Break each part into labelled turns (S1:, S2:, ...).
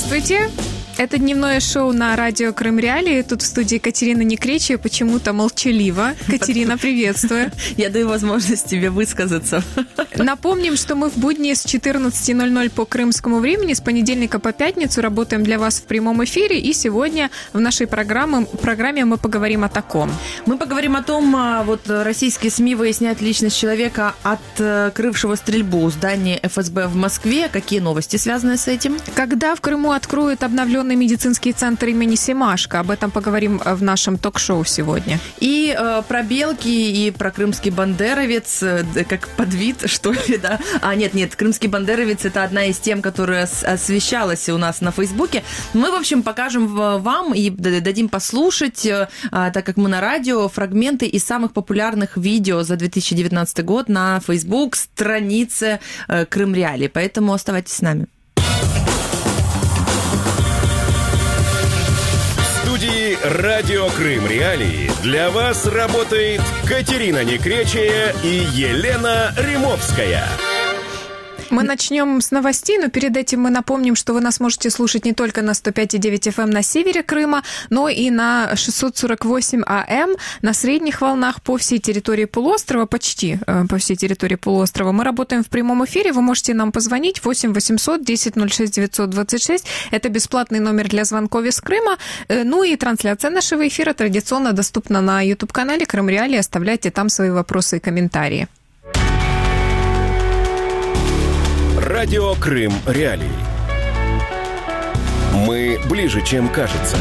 S1: Здравствуйте. Это дневное шоу на радио Крым Реалии. Тут в студии Катерина Некречия, почему-то молчалива. Катерина, приветствую.
S2: Я даю возможность тебе высказаться.
S1: Напомним, что мы в будни с 14:00 по крымскому времени, с понедельника по пятницу работаем для вас в прямом эфире. И сегодня в нашей программе мы поговорим о таком.
S2: Мы поговорим о том, вот российские СМИ выясняют личность человека, открывшего стрельбу у здания ФСБ в Москве. Какие новости связаны с этим?
S1: Когда в Крыму откроют обновленный медицинский центр имени Семашко? Об этом поговорим в нашем ток-шоу сегодня.
S2: И про белки, и про крымский бандеровец, как подвид, что ли, да? Нет, крымский бандеровец – это одна из тем, которая освещалась у нас на Фейсбуке. Мы, в общем, покажем вам и дадим послушать, так как мы на радио, фрагменты из самых популярных видео за 2019 год на Фейсбук странице Крым Реалии. Поэтому оставайтесь с нами.
S3: В студии «Радио Крым Реалии» для вас работает Катерина Некречия и Елена Римовская.
S1: Мы начнем с новостей, но перед этим мы напомним, что вы нас можете слушать не только на 105,9 FM на севере Крыма, но и на 648 АМ на средних волнах по всей территории полуострова, почти по всей территории полуострова. Мы работаем в прямом эфире, вы можете нам позвонить 8 800 10 06 926. Это бесплатный номер для звонков из Крыма. Ну и трансляция нашего эфира традиционно доступна на YouTube-канале Крым Реалии. Оставляйте там свои вопросы и комментарии.
S3: Радио Крым Реалии. Мы ближе, чем кажется.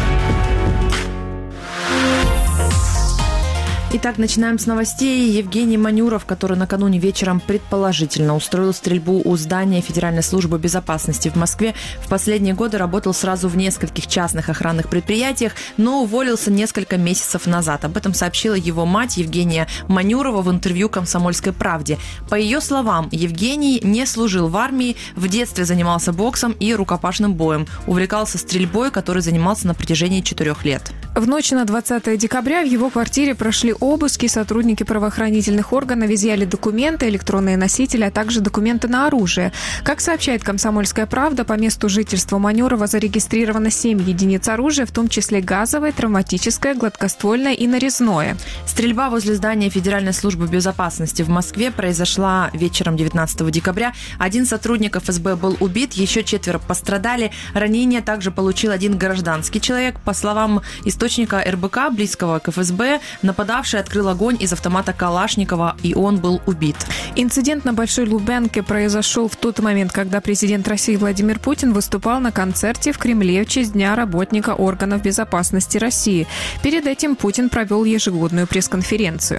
S2: Итак, начинаем с новостей. Евгений Манюров, который накануне вечером предположительно устроил стрельбу у здания Федеральной службы безопасности в Москве, в последние годы работал сразу в нескольких частных охранных предприятиях, но уволился несколько месяцев назад. Об этом сообщила его мать Евгения Манюрова в интервью «Комсомольской правде». По ее словам, Евгений не служил в армии, в детстве занимался боксом и рукопашным боем, увлекался стрельбой, которой занимался на протяжении 4 лет.
S1: В ночь на 20 декабря в его квартире прошли обыски, сотрудники правоохранительных органов изъяли документы, электронные носители, а также документы на оружие. Как сообщает «Комсомольская правда», по месту жительства Манюрова зарегистрировано 7 единиц оружия, в том числе газовое, травматическое, гладкоствольное и нарезное.
S2: Стрельба возле здания Федеральной службы безопасности в Москве произошла вечером 19 декабря. 1 сотрудник ФСБ был убит, еще 4 пострадали. Ранения также получил 1 гражданский человек. По словам источника РБК, близкого к ФСБ, нападавший открыл огонь из автомата Калашникова, и он был убит.
S1: Инцидент на Большой Лубянке произошел в тот момент, когда президент России Владимир Путин выступал на концерте в Кремле в честь Дня работника органов безопасности России. Перед этим Путин провел ежегодную пресс-конференцию.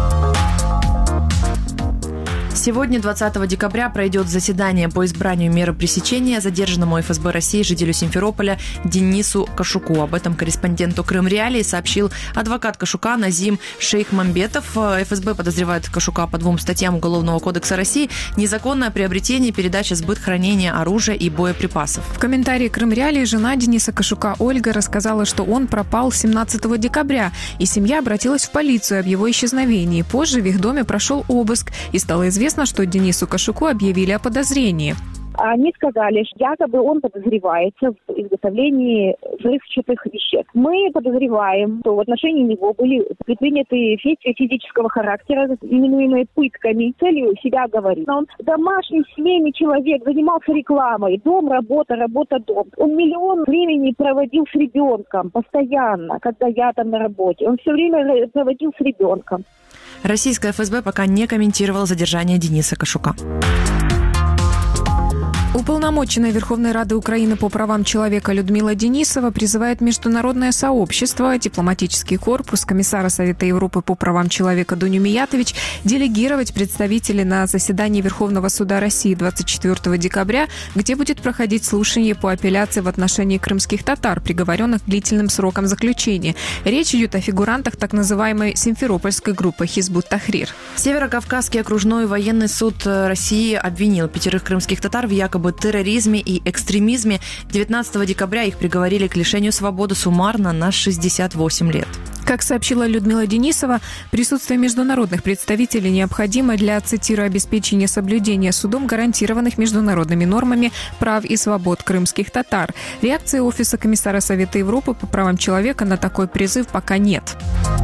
S2: Сегодня, 20 декабря, пройдет заседание по избранию меры пресечения задержанному ФСБ России жителю Симферополя Денису Кашуку. Об этом корреспонденту Крым Реалии сообщил адвокат Кашука Назим Шейхмамбетов. ФСБ подозревает Кашука по 2 статьям Уголовного кодекса России: незаконное приобретение, передача, сбыт, хранение оружия и боеприпасов.
S1: В комментарии Крым Реалии жена Дениса Кашука Ольга рассказала, что он пропал 17 декабря, и семья обратилась в полицию об его исчезновении. Позже в их доме прошел обыск, и стало известно, что Денису Кашуку объявили о подозрении.
S4: Они сказали, что якобы он подозревается в изготовлении взрывчатых веществ. Мы подозреваем, что в отношении него были предприняты действия физического характера, именуемые пытками, целью себя говорить. Он домашний, семейный человек, занимался рекламой. Дом, работа, работа, дом. Он миллион времени проводил с ребенком постоянно, когда я там на работе. Он все время проводил с ребенком.
S2: Российская ФСБ пока не комментировала задержание Дениса Кашука.
S1: Уполномоченная Верховной Рады Украины по правам человека Людмила Денисова призывает международное сообщество, дипломатический корпус, комиссара Совета Европы по правам человека Дуню Миятович делегировать представителей на заседание Верховного суда России 24 декабря, где будет проходить слушание по апелляции в отношении крымских татар, приговоренных к длительным срокам заключения. Речь идет о фигурантах так называемой симферопольской группы Хизбут Тахрир.
S2: Северокавказский окружной военный суд России обвинил 5 крымских татар в якобы терроризме и экстремизме. 19 декабря их приговорили к лишению свободы суммарно на 68 лет.
S1: Как сообщила Людмила Денисова, присутствие международных представителей необходимо для, цитирую, обеспечения соблюдения судом гарантированных международными нормами прав и свобод крымских татар. Реакции Офиса комиссара Совета Европы по правам человека на такой призыв пока нет.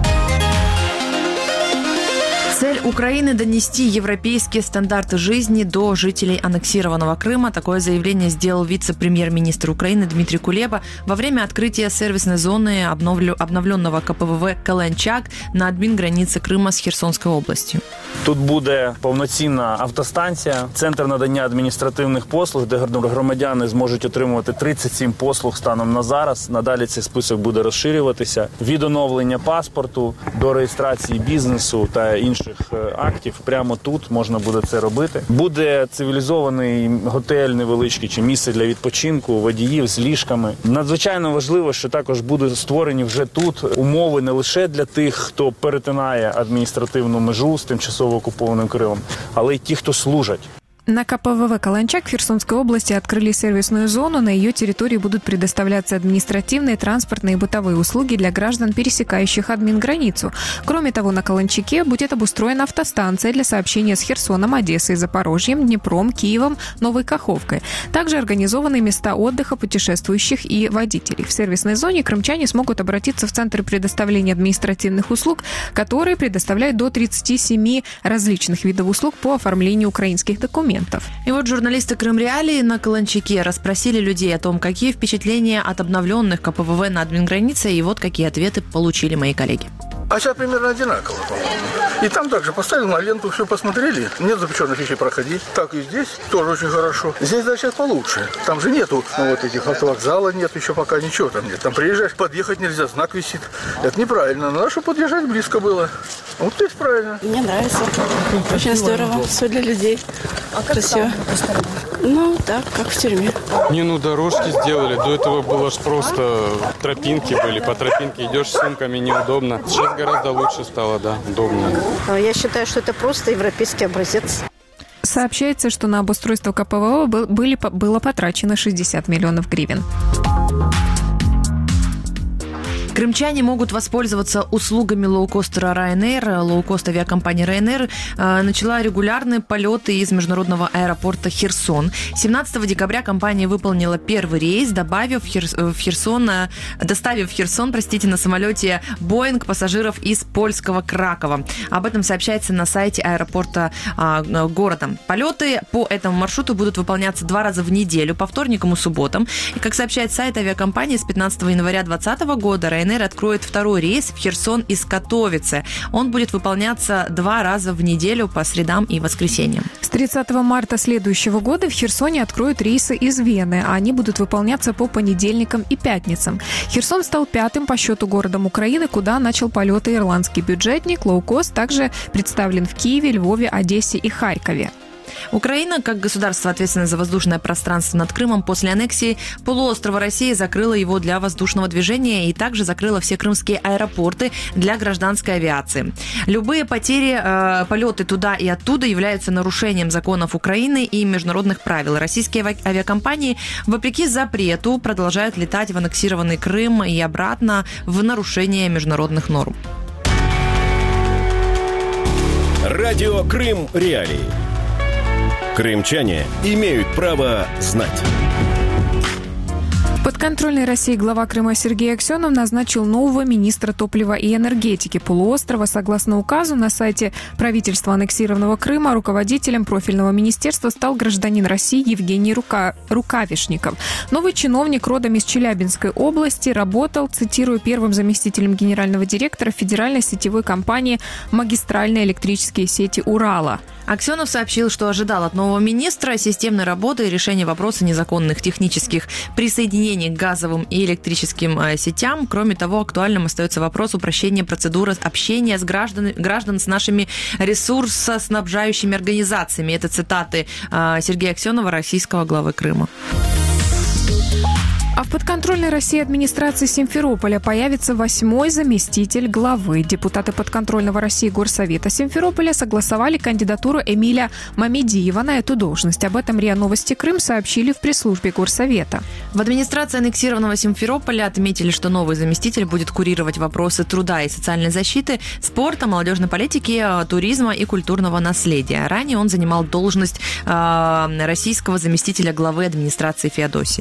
S2: Цель Украины – донести европейские стандарты жизни до жителей аннексированного Крыма. Такое заявление сделал вице-премьер-министр Украины Дмитрий Кулеба во время открытия сервисной зоны обновленного КПВВ «Каланчак» на адмінграниці Крима з Херсонською областю.
S5: Тут буде повноцінна автостанція, центр надання адміністративних послуг, де громадяни зможуть отримувати 37 послуг станом на зараз. Надалі цей список буде розширюватися. Від оновлення паспорту до реєстрації бізнесу та інших актів. Прямо тут можна буде це робити. Буде цивілізований готель невеличкий чи місце для відпочинку, водіїв з ліжками. Надзвичайно важливо, що також будуть створені вже тут умови не лише для тих, хто перетинає адміністративну межу з тимчасово окупованим Кримом, але й ті, хто служать.
S1: На КПВВ «Каланчак» в Херсонской области открыли сервисную зону. На ее территории будут предоставляться административные, транспортные и бытовые услуги для граждан, пересекающих админграницу. Кроме того, на Каланчаке будет обустроена автостанция для сообщения с Херсоном, Одессой, Запорожьем, Днепром, Киевом, Новой Каховкой. Также организованы места отдыха путешествующих и водителей. В сервисной зоне крымчане смогут обратиться в Центр предоставления административных услуг, которые предоставляют до 37 различных видов услуг по оформлению украинских документов.
S2: И вот журналисты Крым Реалии на Каланчаке расспросили людей о том, какие впечатления от обновленных КПВВ на админгранице, и вот какие ответы получили мои коллеги.
S6: А сейчас примерно одинаково, по-моему. И там также поставил на ленту, все посмотрели. Нет запрещенных вещей проходить. Так и здесь тоже очень хорошо. Здесь даже сейчас получше. Там же нету вот этих автовокзала, нет еще пока ничего там нет. Там приезжаешь, подъехать нельзя, знак висит. Это неправильно. Надо, чтобы подъезжать близко было. Вот здесь правильно.
S7: Мне нравится. Очень здорово. Все для людей. Красиво. Ну, так, как в тюрьме.
S8: Дорожки сделали. До этого было ж просто тропинки были. По тропинке идешь с сумками, неудобно. Сейчас гораздо лучше стало, да, удобнее.
S7: Я считаю, что это просто европейский образец.
S1: Сообщается, что на обустройство КПВВ было потрачено 60 миллионов гривен.
S2: Крымчане могут воспользоваться услугами лоукостера Ryanair. Лоукост авиакомпания Ryanair начала регулярные полеты из международного аэропорта Херсон. 17 декабря компания выполнила первый рейс, доставив в Херсон, на самолете Boeing пассажиров из польского Кракова. Об этом сообщается на сайте аэропорта города. Полеты по этому маршруту будут выполняться 2 раза в неделю, по вторникам и субботам. И, как сообщает сайт авиакомпании, с 15 января 2020 года Ryanair откроет второй рейс в Херсон из Катовицы. Он будет выполняться 2 раза в неделю по средам и воскресеньям.
S1: С 30 марта следующего года в Херсоне откроют рейсы из Вены, а они будут выполняться по понедельникам и пятницам. Херсон стал 5-м по счету городом Украины, куда начал полеты ирландский бюджетник. Лоукост также представлен в Киеве, Львове, Одессе и Харькове.
S2: Украина, как государство, ответственное за воздушное пространство над Крымом, после аннексии полуострова России закрыла его для воздушного движения и также закрыла все крымские аэропорты для гражданской авиации. Любые потери, полеты туда и оттуда являются нарушением законов Украины и международных правил. Российские авиакомпании, вопреки запрету, продолжают летать в аннексированный Крым и обратно в нарушение международных норм.
S3: Радио Крым Реалии. Крымчане имеют право знать.
S1: Подконтрольный России глава Крыма Сергей Аксенов назначил нового министра топлива и энергетики полуострова. Согласно указу на сайте правительства аннексированного Крыма, руководителем профильного министерства стал гражданин России Евгений Рукавишников. Новый чиновник родом из Челябинской области работал, цитирую, первым заместителем генерального директора федеральной сетевой компании «Магистральные электрические сети Урала».
S2: Аксенов сообщил, что ожидал от нового министра системной работы и решения вопроса незаконных технических присоединений к газовым и электрическим сетям. Кроме того, актуальным остается вопрос упрощения процедуры общения с граждан с нашими ресурсоснабжающими организациями. Это цитаты Сергея Аксенова, российского главы Крыма.
S1: А в подконтрольной России администрации Симферополя появится 8-й заместитель главы. Депутаты подконтрольного России Горсовета Симферополя согласовали кандидатуру Эмиля Мамедиева на эту должность. Об этом РИА Новости Крым сообщили в пресс-службе Горсовета.
S2: В администрации аннексированного Симферополя отметили, что новый заместитель будет курировать вопросы труда и социальной защиты, спорта, молодежной политики, туризма и культурного наследия. Ранее он занимал должность российского заместителя главы администрации Феодосии.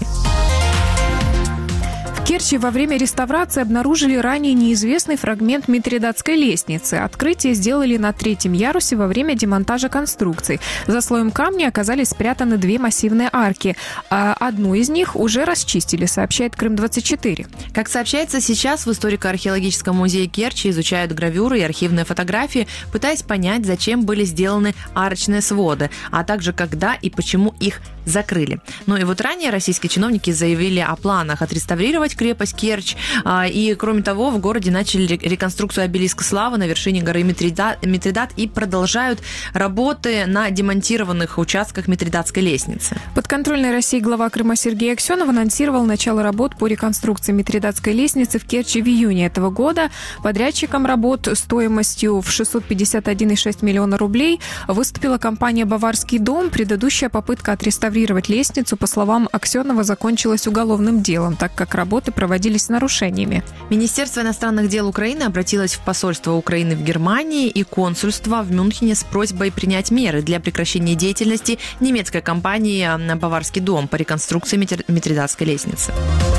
S1: В Керчи во время реставрации обнаружили ранее неизвестный фрагмент Митридатской лестницы. Открытие сделали на 3-м ярусе во время демонтажа конструкций. За слоем камня оказались спрятаны 2 массивные арки. А одну из них уже расчистили, сообщает Крым-24.
S2: Как сообщается, сейчас в историко-археологическом музее Керчи изучают гравюры и архивные фотографии, пытаясь понять, зачем были сделаны арочные своды, а также когда и почему их закрыли. Ну и вот ранее российские чиновники заявили о планах отреставрировать крепость Керчь. И, кроме того, в городе начали реконструкцию обелиска славы на вершине горы Митридат и продолжают работы на демонтированных участках Митридатской лестницы.
S1: Подконтрольной России глава Крыма Сергей Аксенов анонсировал начало работ по реконструкции Митридатской лестницы в Керчи в июне этого года. Подрядчиком работ стоимостью в 651,6 миллиона рублей выступила компания «Баварский дом». Предыдущая попытка отреставрировать лестницу, по словам Аксенова, закончилась уголовным делом, так как работы проводились с нарушениями.
S2: Министерство иностранных дел Украины обратилось в посольство Украины в Германии и консульство в Мюнхене с просьбой принять меры для прекращения деятельности немецкой компании «Баварский дом» по реконструкции Митридатской лестницы.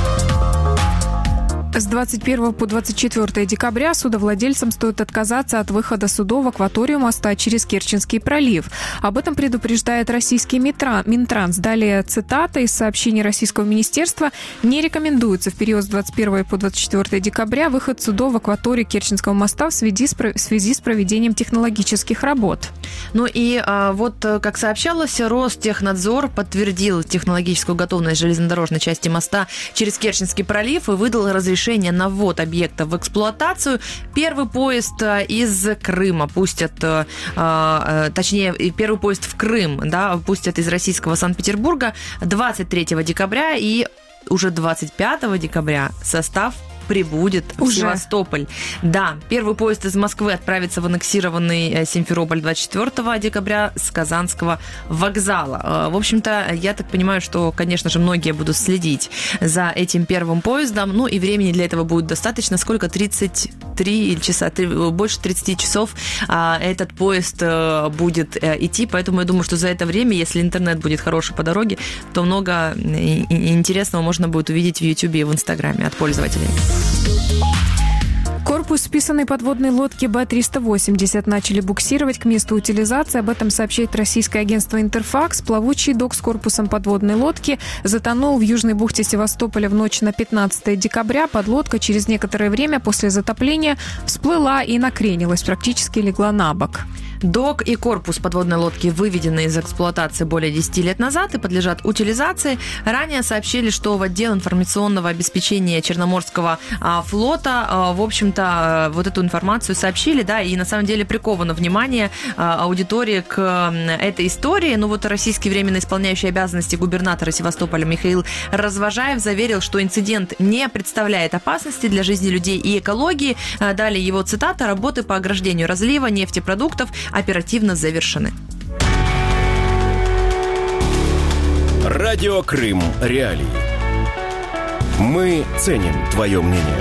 S1: С 21 по 24 декабря судовладельцам стоит отказаться от выхода судов в акваторию моста через Керченский пролив. Об этом предупреждает российский Минтранс. Далее цитата из сообщения российского министерства. Не рекомендуется в период с 21 по 24 декабря выход судов в акваторию Керченского моста в связи с проведением технологических работ.
S2: Ну и вот, как сообщалось, Ростехнадзор подтвердил технологическую готовность железнодорожной части моста через Керченский пролив и выдал разрешение на ввод объекта в эксплуатацию. Первый поезд из Крыма пустят, точнее, первый поезд в Крым, да, пустят из российского Санкт-Петербурга 23 декабря, и уже 25 декабря состав прибудет в Севастополь. Да, первый поезд из Москвы отправится в аннексированный Симферополь 24 декабря с Казанского вокзала. В общем-то, я так понимаю, что, конечно же, многие будут следить за этим первым поездом. Ну и времени для этого будет достаточно. Сколько? 33 часа, больше 30 часов этот поезд будет идти. Поэтому я думаю, что за это время, если интернет будет хороший по дороге, то много интересного можно будет увидеть в Ютубе и в Инстаграме от пользователей.
S1: Корпус списанной подводной лодки Б-380 начали буксировать к месту утилизации. Об этом сообщает российское агентство «Интерфакс». Плавучий док с корпусом подводной лодки затонул в южной бухте Севастополя в ночь на 15 декабря. Подлодка через некоторое время после затопления всплыла и накренилась, практически легла на бок.
S2: Док и корпус подводной лодки выведены из эксплуатации более 10 лет назад и подлежат утилизации. Ранее сообщили, что в отдел информационного обеспечения Черноморского флота, в общем-то, вот эту информацию сообщили, да, и на самом деле приковано внимание аудитории к этой истории. Но вот российский временно исполняющий обязанности губернатора Севастополя Михаил Развожаев заверил, что инцидент не представляет опасности для жизни людей и экологии. Далее его цитата: «Работы по ограждению разлива нефтепродуктов оперативно завершены».
S3: Радио Крым Реалии. Мы ценим твое мнение.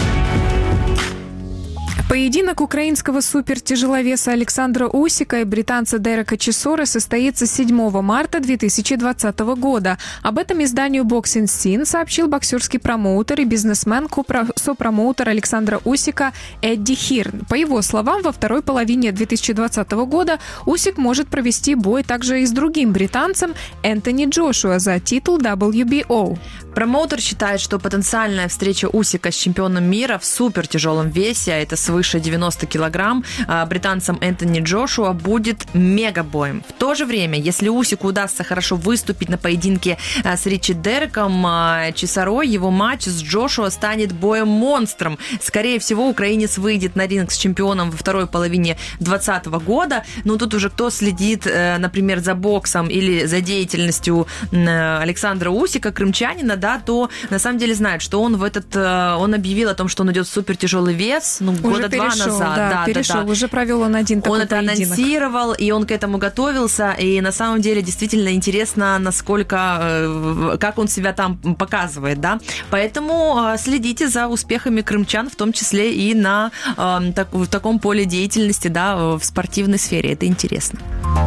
S1: Поединок украинского супертяжеловеса Александра Усика и британца Дерека Чесора состоится 7 марта 2020 года. Об этом изданию Boxing Scene сообщил боксерский промоутер и бизнесмен, сопромоутер Александра Усика Эдди Хирн. По его словам, во второй половине 2020 года Усик может провести бой также и с другим британцем Энтони Джошуа за титул WBO.
S2: Промоутер считает, что потенциальная встреча Усика с чемпионом мира в супертяжелом весе – это свой свыше 90 килограмм британцем Энтони Джошуа будет мегабоем. В то же время, если Усику удастся хорошо выступить на поединке с Ричи Дереком Чесарой, его матч с Джошуа станет боем-монстром. Скорее всего, украинец выйдет на ринг с чемпионом во второй половине 2020 года. Но тут уже кто следит, например, за боксом или за деятельностью Александра Усика, крымчанина, да, то на самом деле знает, что он он объявил о том, что он идет в супертяжелый вес, года два назад.
S1: Да, перешел. Уже провел он один такой
S2: поединок. Он это анонсировал, и он к этому готовился, и на самом деле действительно интересно, насколько, как он себя там показывает, да. Поэтому следите за успехами крымчан, в том числе и в таком поле деятельности, да, в спортивной сфере. Это интересно.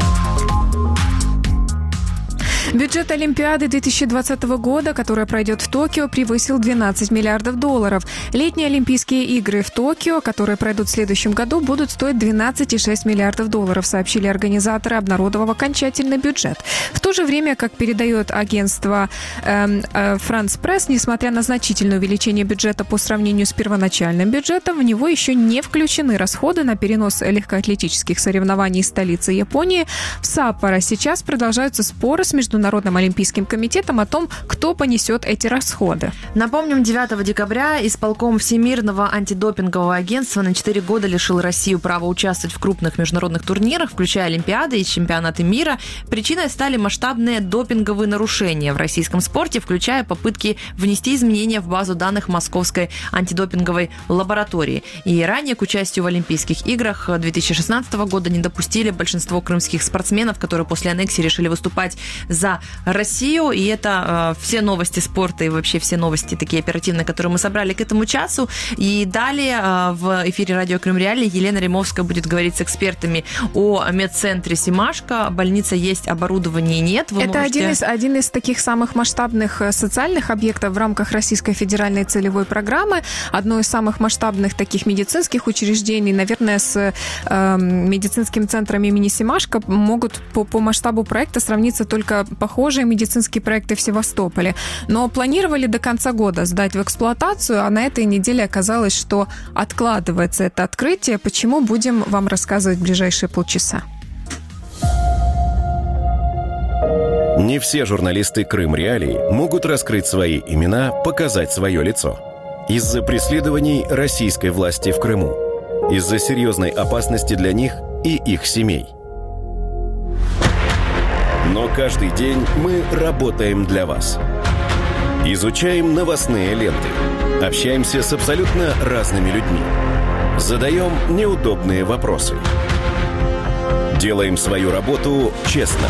S1: Бюджет Олимпиады 2020 года, которая пройдет в Токио, превысил $12 миллиардов. Летние Олимпийские игры в Токио, которые пройдут в следующем году, будут стоить $12,6 миллиардов, сообщили организаторы, обнародовав окончательный бюджет. В то же время, как передает агентство France Press, несмотря на значительное увеличение бюджета по сравнению с первоначальным бюджетом, в него еще не включены расходы на перенос легкоатлетических соревнований из столицы Японии в Саппоро. Сейчас продолжаются споры с Международным олимпийским комитетом о том, кто понесет эти расходы.
S2: Напомним, 9 декабря исполком Всемирного антидопингового агентства на 4 года лишил Россию права участвовать в крупных международных турнирах, включая Олимпиады и чемпионаты мира. Причиной стали масштабные допинговые нарушения в российском спорте, включая попытки внести изменения в базу данных Московской антидопинговой лаборатории. И ранее к участию в Олимпийских играх 2016 года не допустили большинство крымских спортсменов, которые после аннексии решили выступать за Россию. И это все новости спорта и вообще все новости такие оперативные, которые мы собрали к этому часу. И далее в эфире радио Крым Реалии Елена Римовская будет говорить с экспертами о медцентре Семашко. Больница есть, оборудования нет.
S1: Это один из таких самых масштабных социальных объектов в рамках Российской федеральной целевой программы. Одно из самых масштабных таких медицинских учреждений, наверное, с медицинским центром имени Семашко могут по масштабу проекта сравниться только похожие медицинские проекты в Севастополе. Но планировали до конца года сдать в эксплуатацию, а на этой неделе оказалось, что откладывается это открытие. Почему, будем вам рассказывать в ближайшие полчаса.
S3: Не все журналисты Крым Реалий могут раскрыть свои имена, показать свое лицо. Из-за преследований российской власти в Крыму. Из-за серьезной опасности для них и их семей. Но каждый день мы работаем для вас. Изучаем новостные ленты. Общаемся с абсолютно разными людьми. Задаем неудобные вопросы. Делаем свою работу честно.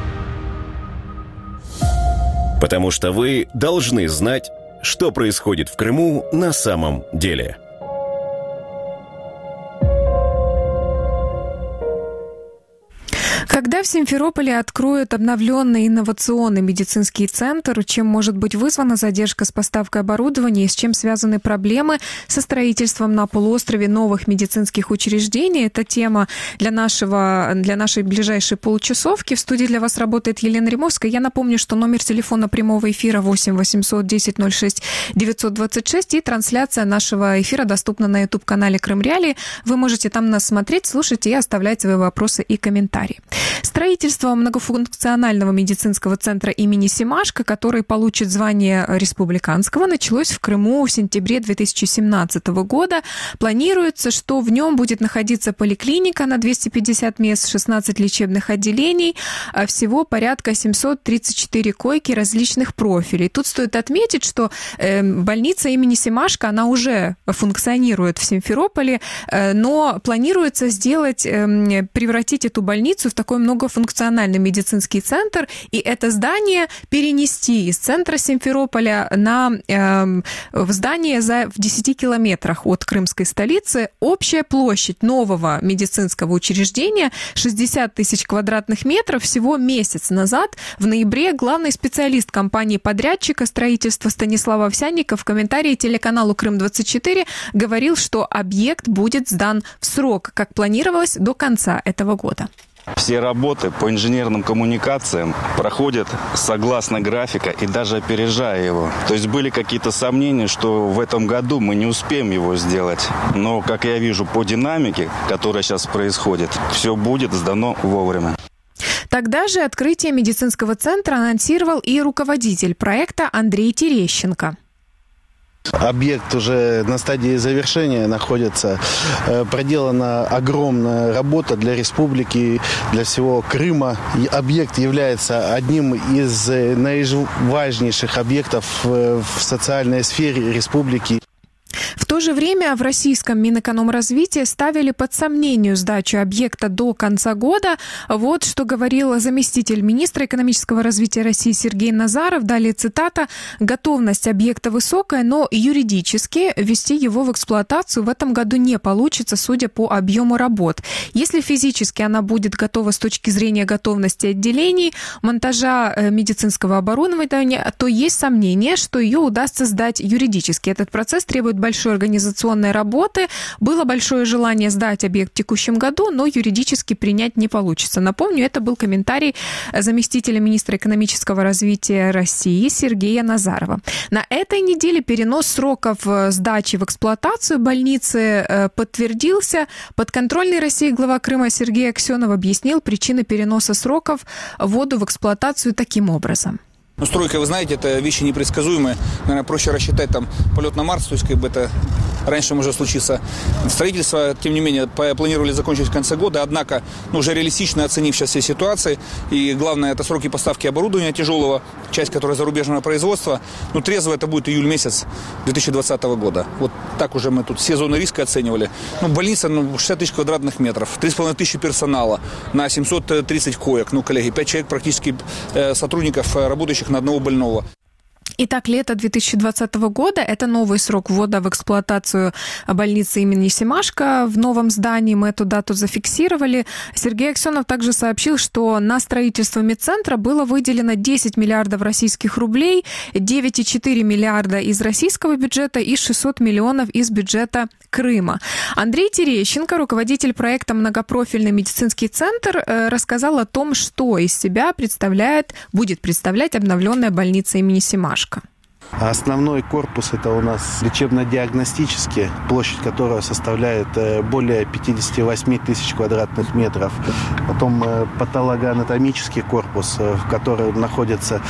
S3: Потому что вы должны знать, что происходит в Крыму на самом деле.
S1: Когда в Симферополе откроют обновленный инновационный медицинский центр, чем может быть вызвана задержка с поставкой оборудования и с чем связаны проблемы со строительством на полуострове новых медицинских учреждений? Это тема для нашей ближайшей получасовки. В студии для вас работает Елена Римовская. Я напомню, что номер телефона прямого эфира 8 800 10 06 926 и трансляция нашего эфира доступна на YouTube-канале Крым Реалии. Вы можете там нас смотреть, слушать и оставлять свои вопросы и комментарии. Строительство многофункционального медицинского центра имени Семашко, который получит звание республиканского, началось в Крыму в сентябре 2017 года. Планируется, что в нем будет находиться поликлиника на 250 мест, 16 лечебных отделений, всего порядка 734 койки различных профилей. Тут стоит отметить, что больница имени Семашко, она уже функционирует в Симферополе, но планируется превратить эту больницу в такой многофункциональный медицинский центр, и это здание перенести из центра Симферополя в здание в 10 километрах от крымской столицы. Общая площадь нового медицинского учреждения 60 тысяч квадратных метров. Всего месяц назад, в ноябре, главный специалист компании-подрядчика строительства Станислав Овсянников в комментарии телеканалу Крым-24 говорил, что объект будет сдан в срок, как планировалось, до конца этого года.
S9: Все работы по инженерным коммуникациям проходят согласно графика и даже опережая его. То есть были какие-то сомнения, что в этом году мы не успеем его сделать. Но, как я вижу, по динамике, которая сейчас происходит, все будет сдано вовремя.
S1: Тогда же открытие медицинского центра анонсировал и руководитель проекта Андрей Терещенко.
S10: Объект уже на стадии завершения находится. Проделана огромная работа для республики, для всего Крыма. Объект является одним из наиважнейших объектов в социальной сфере республики.
S1: В то же время в российском Минэкономразвитии ставили под сомнение сдачу объекта до конца года. Вот что говорил заместитель министра экономического развития России Сергей Назаров. Далее цитата. «Готовность объекта высокая, но юридически ввести его в эксплуатацию в этом году не получится, судя по объему работ. Если физически она будет готова с точки зрения готовности отделений, монтажа медицинского оборудования, то есть сомнение, что ее удастся сдать юридически. Этот процесс требует большой организационной работы. Было большое желание сдать объект в текущем году, но юридически принять не получится». Напомню, это был комментарий заместителя министра экономического развития России Сергея Назарова. На этой неделе перенос сроков сдачи в эксплуатацию больницы подтвердился. Подконтрольный России глава Крыма Сергей Аксенов объяснил причины переноса сроков ввода в эксплуатацию таким образом.
S11: Ну, стройка, вы знаете, это вещи непредсказуемые. Наверное, проще рассчитать там полет на Марс, то есть как бы это раньше может случиться. Строительство, тем не менее, планировали закончить в конце года, однако, уже реалистично оценив сейчас все ситуации, и главное, это сроки поставки оборудования тяжелого, часть, которая зарубежного производства, трезво это будет июль месяц 2020 года. Вот так уже мы тут все зоны риска оценивали. Больница, 60 тысяч квадратных метров, 3,5 тысячи персонала на 730 коек. Коллеги, 5 человек практически сотрудников, работающих на одного больного.
S1: Итак, лето 2020 года – это новый срок ввода в эксплуатацию больницы имени Семашко в новом здании. Мы эту дату зафиксировали. Сергей Аксенов также сообщил, что на строительство медцентра было выделено 10 миллиардов российских рублей, 9,4 миллиарда из российского бюджета и 600 миллионов из бюджета Крыма. Андрей Терещенко, руководитель проекта «Многопрофильный медицинский центр», рассказал о том, что из себя будет представлять обновленная больница имени Семашко.
S10: Основной корпус – это у нас лечебно-диагностический, площадь которого составляет более 58 тысяч квадратных метров. Потом патологоанатомический корпус, в котором находится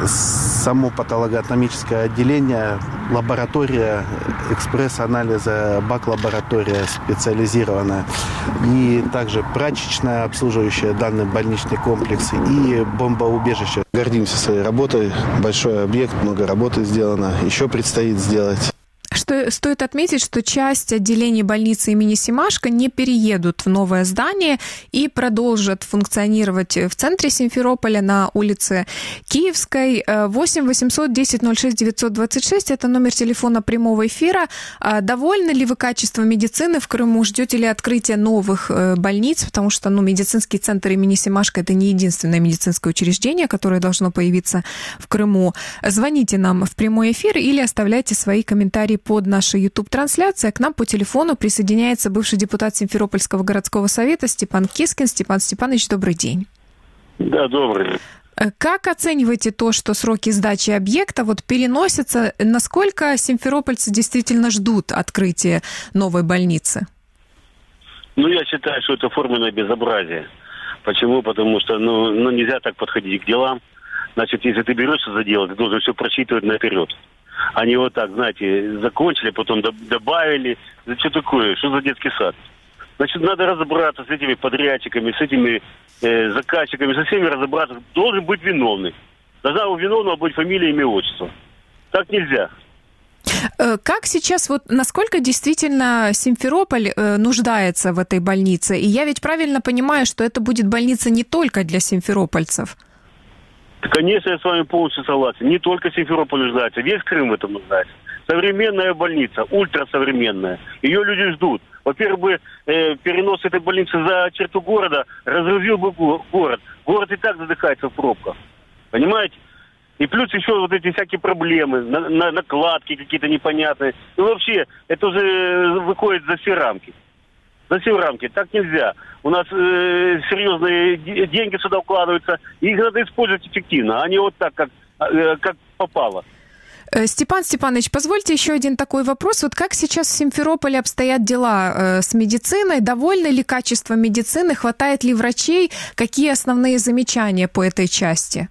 S10: само патологоанатомическое отделение, лаборатория экспресс-анализа, бак-лаборатория специализированная, и также прачечная, обслуживающая данный больничный комплекс, и бомбоубежище. Гордимся своей работой, большой объект, много работы сделано, еще предстоит сделать.
S1: Что стоит отметить, что часть отделений больницы имени Семашко не переедут в новое здание и продолжат функционировать в центре Симферополя на улице Киевской. 8 800 10 06 926 – это номер телефона прямого эфира. Довольны ли вы качеством медицины в Крыму? Ждете ли открытия новых больниц? Потому что медицинский центр имени Семашко – это не единственное медицинское учреждение, которое должно появиться в Крыму. Звоните нам в прямой эфир или оставляйте свои комментарии под нашей YouTube-трансляцией. К нам по телефону присоединяется бывший депутат Симферопольского городского совета Степан Кискин. Степан Степанович, добрый день.
S12: Да, добрый.
S1: Как оцениваете то, что сроки сдачи объекта переносятся? Насколько симферопольцы действительно ждут открытия новой больницы?
S12: Я считаю, что это форменное безобразие. Почему? Потому что нельзя так подходить к делам. Значит, если ты берешься за дело, ты должен все просчитывать наперед. Они вот так, знаете, закончили, потом добавили. Что такое? Что за детский сад? Значит, надо разобраться с этими подрядчиками, с этими заказчиками, со всеми разобраться. Должен быть виновный. Должна у виновного быть фамилия, имя, отчество. Так нельзя.
S1: Как сейчас, насколько действительно Симферополь нуждается в этой больнице? И я ведь правильно понимаю, что это будет больница не только для симферопольцев?
S12: Конечно, я с вами полностью согласен. Не только Симферополь нуждается, весь Крым в этом нуждается. Современная больница, ультрасовременная. Ее люди ждут. Во-первых, перенос этой больницы за черту города разгрузил бы город. Город и так задыхается в пробках. Понимаете? И плюс еще эти всякие проблемы, накладки какие-то непонятные. Вообще, это уже выходит за все рамки. За все рамки. Так нельзя. У нас серьезные деньги сюда вкладываются, и их надо использовать эффективно, а не вот так, как попало.
S1: Степан Степанович, позвольте еще один такой вопрос. Вот как сейчас в Симферополе обстоят дела с медициной? Довольны ли качеством медицины? Хватает ли врачей? Какие основные замечания по этой части?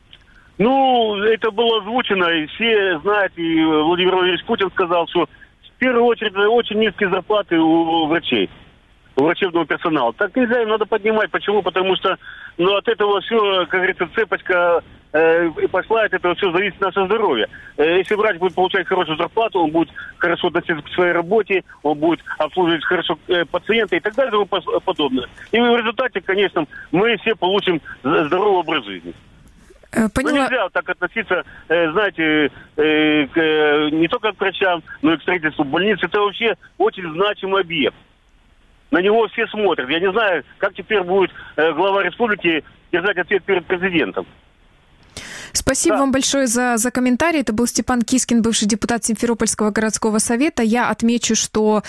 S12: Ну, это было озвучено, и все знают, и Владимир Владимирович Путин сказал, что в первую очередь очень низкие зарплаты у врачей, у врачебного персонала. Так нельзя, им надо поднимать. Почему? Потому что от этого все, как говорится, цепочка пошла, от этого все зависит наше здоровье. Если врач будет получать хорошую зарплату, он будет хорошо относиться к своей работе, он будет обслуживать хорошо пациента и так далее и тому подобное. И в результате, конечно, мы все получим здоровый образ жизни.
S1: Поняла.
S12: Ну, нельзя так относиться, знаете, не только к врачам, но и к строительству больниц. Это вообще очень значимый объект. На него все смотрят. Я не знаю, как теперь будет глава республики держать ответ перед президентом.
S1: Спасибо вам большое за комментарий. Это был Степан Кискин, бывший депутат Симферопольского городского совета. Я отмечу, что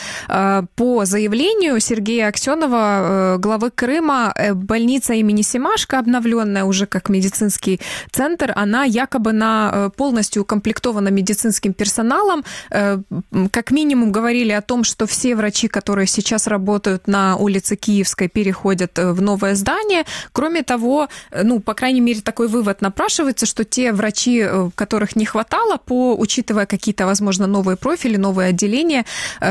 S1: по заявлению Сергея Аксенова, главы Крыма, больница имени Семашко, обновленная уже как медицинский центр, она якобы полностью укомплектована медицинским персоналом. Как минимум говорили о том, что все врачи, которые сейчас работают на улице Киевской, переходят в новое здание. Кроме того, по крайней мере, такой вывод напрашивается, что те врачи, которых не хватало, учитывая какие-то, возможно, новые профили, новые отделения,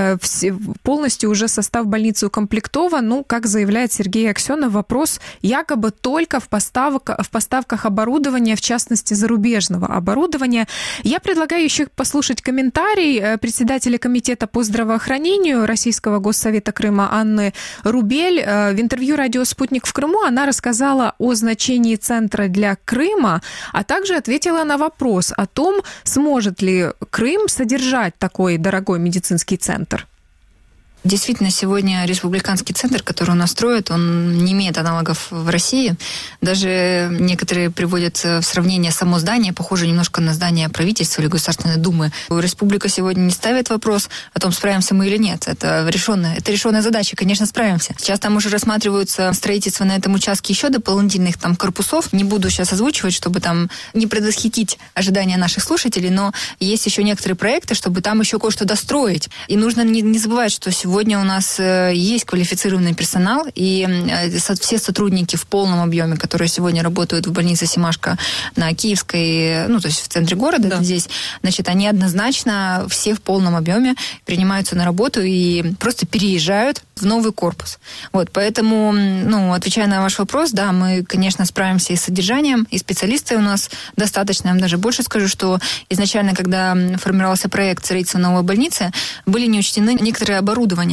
S1: полностью уже состав больницы укомплектован. Как заявляет Сергей Аксенов, вопрос якобы только в поставках оборудования, в частности, зарубежного оборудования. Я предлагаю еще послушать комментарий председателя комитета по здравоохранению Российского Госсовета Крыма Анны Рубель. В интервью «Радио Спутник» в Крыму она рассказала о значении центра для Крыма, а также ответила на вопрос о том, сможет ли Крым содержать такой дорогой медицинский центр.
S13: Действительно, сегодня республиканский центр, который у нас строят, он не имеет аналогов в России. Даже некоторые приводят в сравнение само здание, похоже немножко на здание правительства или Государственной Думы. Республика сегодня не ставит вопрос о том, справимся мы или нет. Это решенная задача, конечно, справимся. Сейчас там уже рассматриваются строительство на этом участке еще дополнительных корпусов. Не буду сейчас озвучивать, чтобы там не предвосхитить ожидания наших слушателей, но есть еще некоторые проекты, чтобы там еще кое-что достроить. И нужно не забывать, что сегодня у нас есть квалифицированный персонал, и все сотрудники в полном объеме, которые сегодня работают в больнице Семашко на Киевской, то есть в центре города, да. Здесь, они однозначно все в полном объеме принимаются на работу и просто переезжают в новый корпус. Поэтому, отвечая на ваш вопрос, да, мы, конечно, справимся и с содержанием, и специалисты у нас достаточно. Я вам даже больше скажу, что изначально, когда формировался проект строительства новой больницы, были не учтены некоторые оборудования.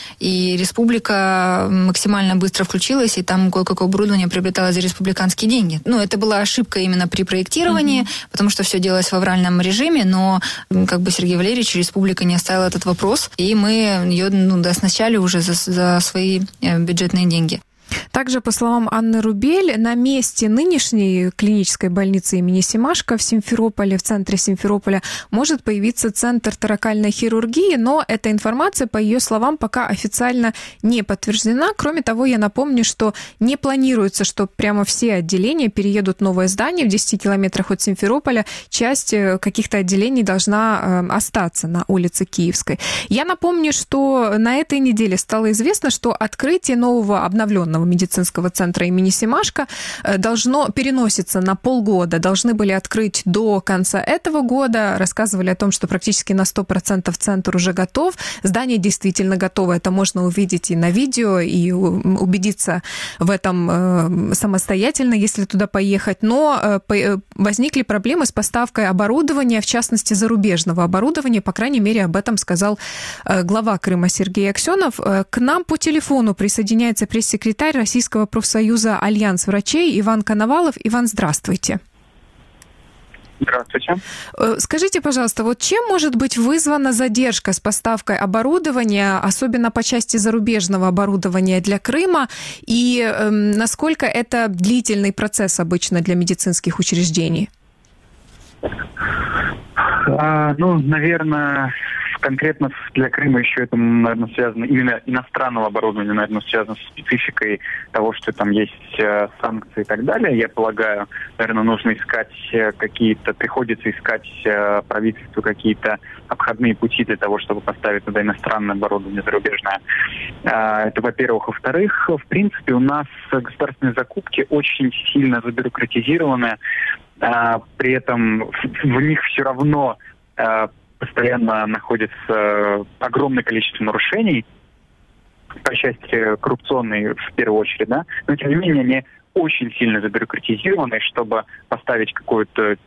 S13: И республика максимально быстро включилась, и там кое-какое оборудование приобреталось за республиканские деньги. Это была ошибка именно при проектировании, потому что все делалось в авральном режиме, но Сергей Валерьевич, республика не оставила этот вопрос, и мы ее дооснащали уже за свои бюджетные деньги.
S1: Также, по словам Анны Рубель, на месте нынешней клинической больницы имени Семашко в Симферополе, в центре Симферополя, может появиться центр торакальной хирургии, но эта информация, по ее словам, пока официально не подтверждена. Кроме того, я напомню, что не планируется, что прямо все отделения переедут в новое здание в 10 километрах от Симферополя. Часть каких-то отделений должна остаться на улице Киевской. Я напомню, что на этой неделе стало известно, что открытие нового обновленного медицинского центра имени Семашко переносится на полгода. Должны были открыть до конца этого года. Рассказывали о том, что практически на 100% центр уже готов. Здание действительно готово. Это можно увидеть и на видео, и убедиться в этом самостоятельно, если туда поехать. Но возникли проблемы с поставкой оборудования, в частности, зарубежного оборудования. По крайней мере, об этом сказал глава Крыма Сергей Аксенов. К нам по телефону присоединяется пресс-секретарь Российского профсоюза «Альянс врачей» Иван Коновалов. Иван, здравствуйте.
S14: Здравствуйте.
S1: Скажите, пожалуйста, чем может быть вызвана задержка с поставкой оборудования, особенно по части зарубежного оборудования для Крыма, и насколько это длительный процесс обычно для медицинских учреждений?
S14: Наверное, конкретно для Крыма еще это, наверное, связано, именно иностранного оборудования, наверное, связано с спецификой того, что там есть санкции и так далее. Я полагаю, наверное, нужно искать приходится искать правительству какие-то обходные пути для того, чтобы поставить туда иностранное оборудование зарубежное. Это, во-первых. Во-вторых, в принципе, у нас государственные закупки очень сильно забюрократизированы, при этом в них все равно постоянно находится огромное количество нарушений, по части коррупционные в первую очередь, да, но тем не менее они очень сильно забюрократизированы, чтобы поставить какой-то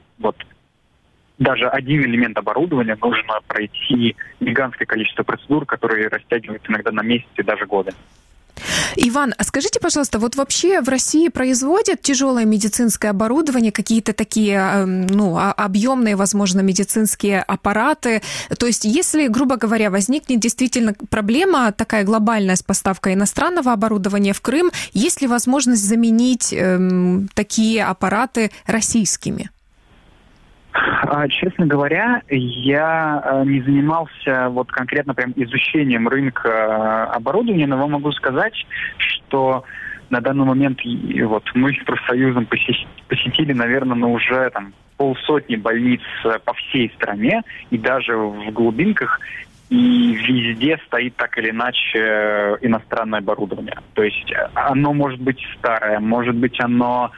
S14: даже один элемент оборудования, нужно пройти гигантское количество процедур, которые растягиваются иногда на месяцы, даже годы.
S1: Иван, а скажите, пожалуйста, вот вообще в России производят тяжелое медицинское оборудование, какие-то такие, объемные, возможно, медицинские аппараты? То есть, если, грубо говоря, возникнет действительно проблема такая глобальная с поставкой иностранного оборудования в Крым, есть ли возможность заменить такие аппараты российскими?
S14: Честно говоря, я не занимался конкретно прям изучением рынка оборудования, но вам могу сказать, что на данный момент мы с профсоюзом посетили, наверное, уже 50 больниц по всей стране и даже в глубинках, и везде стоит так или иначе иностранное оборудование. То есть оно может быть старое, может быть оно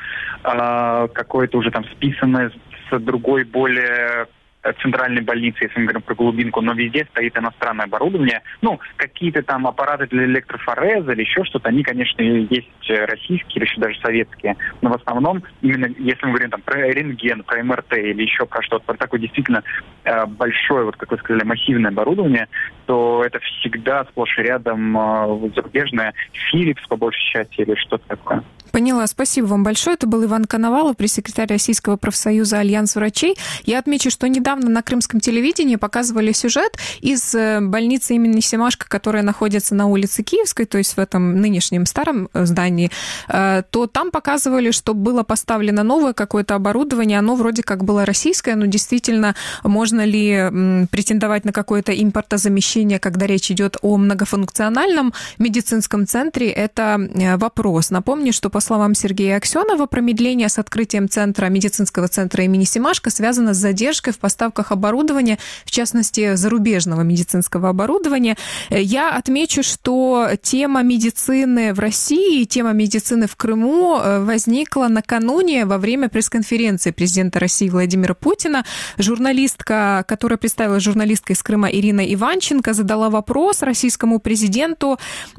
S14: какое-то уже списанное с другой, более центральной больницы, если мы говорим про глубинку, но везде стоит иностранное оборудование. Какие-то там аппараты для электрофореза или еще что-то, они, конечно, есть российские или еще даже советские, но в основном, именно если мы говорим про рентген, про МРТ или еще про что-то, про такое действительно большое, как вы сказали, массивное оборудование, то это всегда сплошь и рядом зарубежное, Philips по большей части или что-то такое.
S1: Поняла. Спасибо вам большое. Это был Иван Коновалов, пресс-секретарь Российского профсоюза «Альянс врачей». Я отмечу, что недавно на крымском телевидении показывали сюжет из больницы имени Семашко, которая находится на улице Киевской, то есть в этом нынешнем старом здании, то там показывали, что было поставлено новое какое-то оборудование, оно вроде как было российское, но действительно, можно ли претендовать на какое-то импортозамещение, когда речь идет о многофункциональном медицинском центре, это вопрос. Напомню, что по словам Сергея Аксенова, промедление с открытием медицинского центра имени Семашко связано с задержкой в поставках оборудования, в частности, зарубежного медицинского оборудования. Я отмечу, что тема медицины в России и тема медицины в Крыму возникла накануне во время пресс-конференции президента России Владимира Путина. Журналистка, которая представилась журналисткой из Крыма Ирина Иванченко, задала вопрос российскому президенту,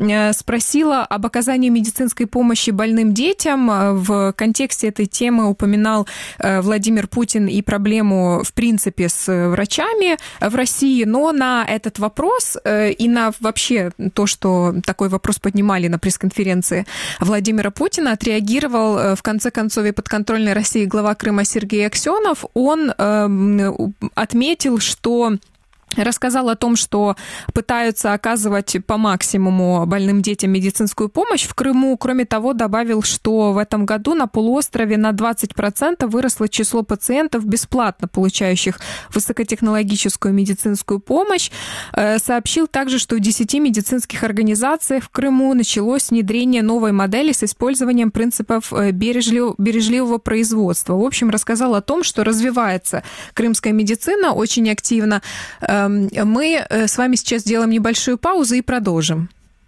S1: спросила об оказании медицинской помощи больным детям. В контексте этой темы упоминал Владимир Путин и проблему, в принципе, с врачами в России, но на этот вопрос и на вообще то, что такой вопрос поднимали на пресс-конференции Владимира Путина, отреагировал в конце концов и подконтрольной России глава Крыма Сергей Аксенов. Он отметил, что рассказал о том, что пытаются оказывать по максимуму больным детям медицинскую помощь в Крыму. Кроме того, добавил, что в этом году на полуострове на 20% выросло число пациентов, бесплатно получающих высокотехнологическую медицинскую помощь. Сообщил также, что в 10 медицинских организациях в Крыму началось внедрение новой модели с использованием принципов бережливого производства. В общем, рассказал о том, что развивается крымская медицина очень активно. Мы с вами сейчас сделаем небольшую паузу и продолжим.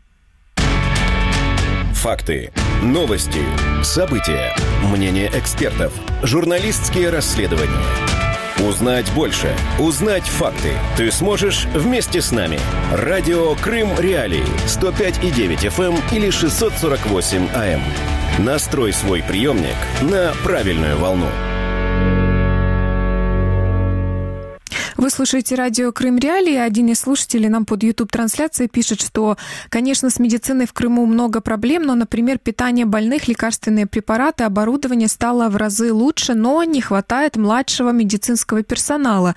S3: Факты, новости, события, мнения экспертов, журналистские расследования. Узнать больше, узнать факты ты сможешь вместе с нами. Радио Крым Реалии 105,9 FM или 648 AM. Настрой свой приемник на правильную волну.
S1: Вы слушаете радио Крым Реалии. Один из слушателей нам под YouTube-трансляцией пишет, что, конечно, с медициной в Крыму много проблем, но, например, питание больных, лекарственные препараты, оборудование стало в разы лучше, но не хватает младшего медицинского персонала.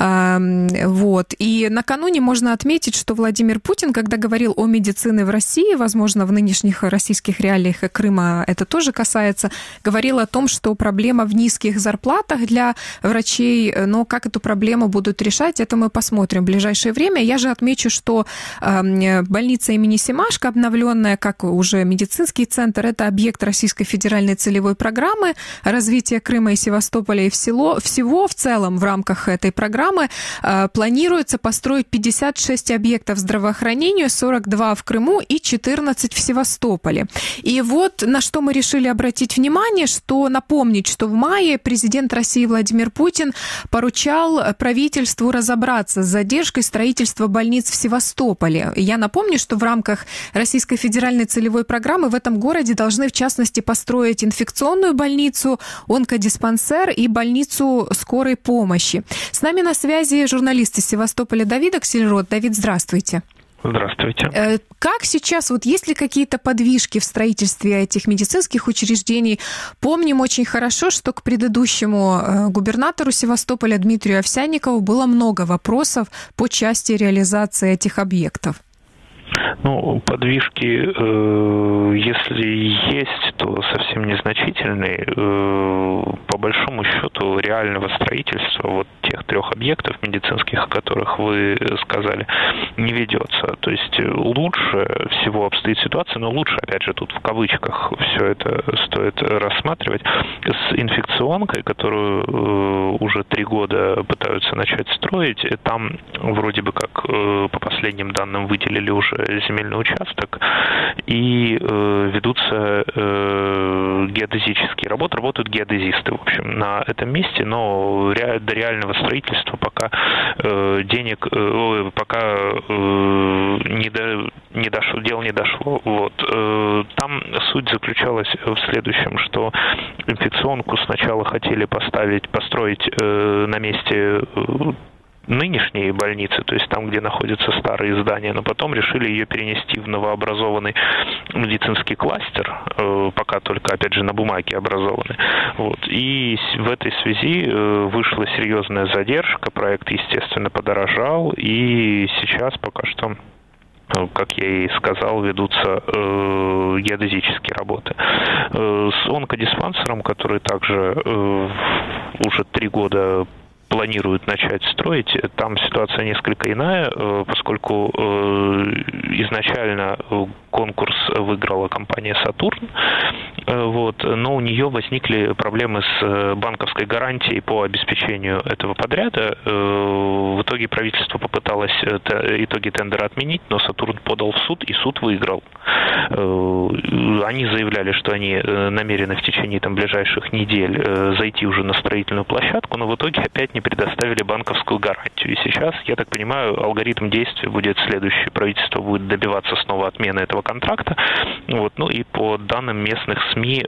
S1: И накануне можно отметить, что Владимир Путин, когда говорил о медицине в России, возможно, в нынешних российских реалиях Крыма это тоже касается, говорил о том, что проблема в низких зарплатах для врачей, но как эту проблему будут будут решать, это мы посмотрим в ближайшее время. Я же отмечу, что больница имени Семашко, обновленная как уже медицинский центр, это объект Российской федеральной целевой программы развития Крыма и Севастополя и всего в целом в рамках этой программы планируется построить 56 объектов здравоохранения, 42 в Крыму и 14 в Севастополе. И вот на что мы решили обратить внимание, что напомнить, что в мае президент России Владимир Путин поручал правительству разобраться с задержкой строительства больниц в Севастополе. Я напомню, что в рамках Российской федеральной целевой программы в этом городе должны, в частности, построить инфекционную больницу, онкодиспансер и больницу скорой помощи. С нами на связи журналист из Севастополя Давид Аксельрод. Давид, здравствуйте.
S15: Здравствуйте.
S1: Как сейчас, вот есть ли какие-то подвижки в строительстве этих медицинских учреждений? Помним очень хорошо, что к предыдущему губернатору Севастополя Дмитрию Овсянникову было много вопросов по части реализации этих объектов.
S15: Ну, подвижки, если есть, то совсем незначительные. По большому счету, реального строительства вот тех 3 объектов медицинских, о которых вы сказали, не ведется. То есть лучше всего обстоит ситуация, но лучше, опять же, тут в кавычках все это стоит рассматривать, с инфекционкой, которую уже 3 года пытаются начать строить. Там вроде бы как по последним данным выделили уже земельный участок, и ведутся геодезические работы, работают геодезисты, в общем, на этом месте, но до реального строительства пока дело не дошло. Вот. Там суть заключалась в следующем, что инфекционку сначала хотели построить на месте нынешней больницы, то есть там, где находятся старые здания, но потом решили ее перенести в новообразованный медицинский кластер, пока только, опять же, на бумаге образованный. Вот. И в этой связи вышла серьезная задержка, проект, естественно, подорожал, и сейчас пока что, как я и сказал, ведутся геодезические работы. С онкодиспансером, который также уже 3 года планируют начать строить, там ситуация несколько иная, поскольку изначально конкурс выиграла компания «Сатурн», вот, но у нее возникли проблемы с банковской гарантией по обеспечению этого подряда. В итоге правительство попыталось итоги тендера отменить, но «Сатурн» подал в суд, и суд выиграл. Они заявляли, что они намерены в течение ближайших недель зайти уже на строительную площадку, но в итоге опять не предоставили банковскую гарантию. И сейчас, я так понимаю, алгоритм действия будет следующий. Правительство будет добиваться снова отмены этого контракта. Вот. Ну и по данным местных СМИ,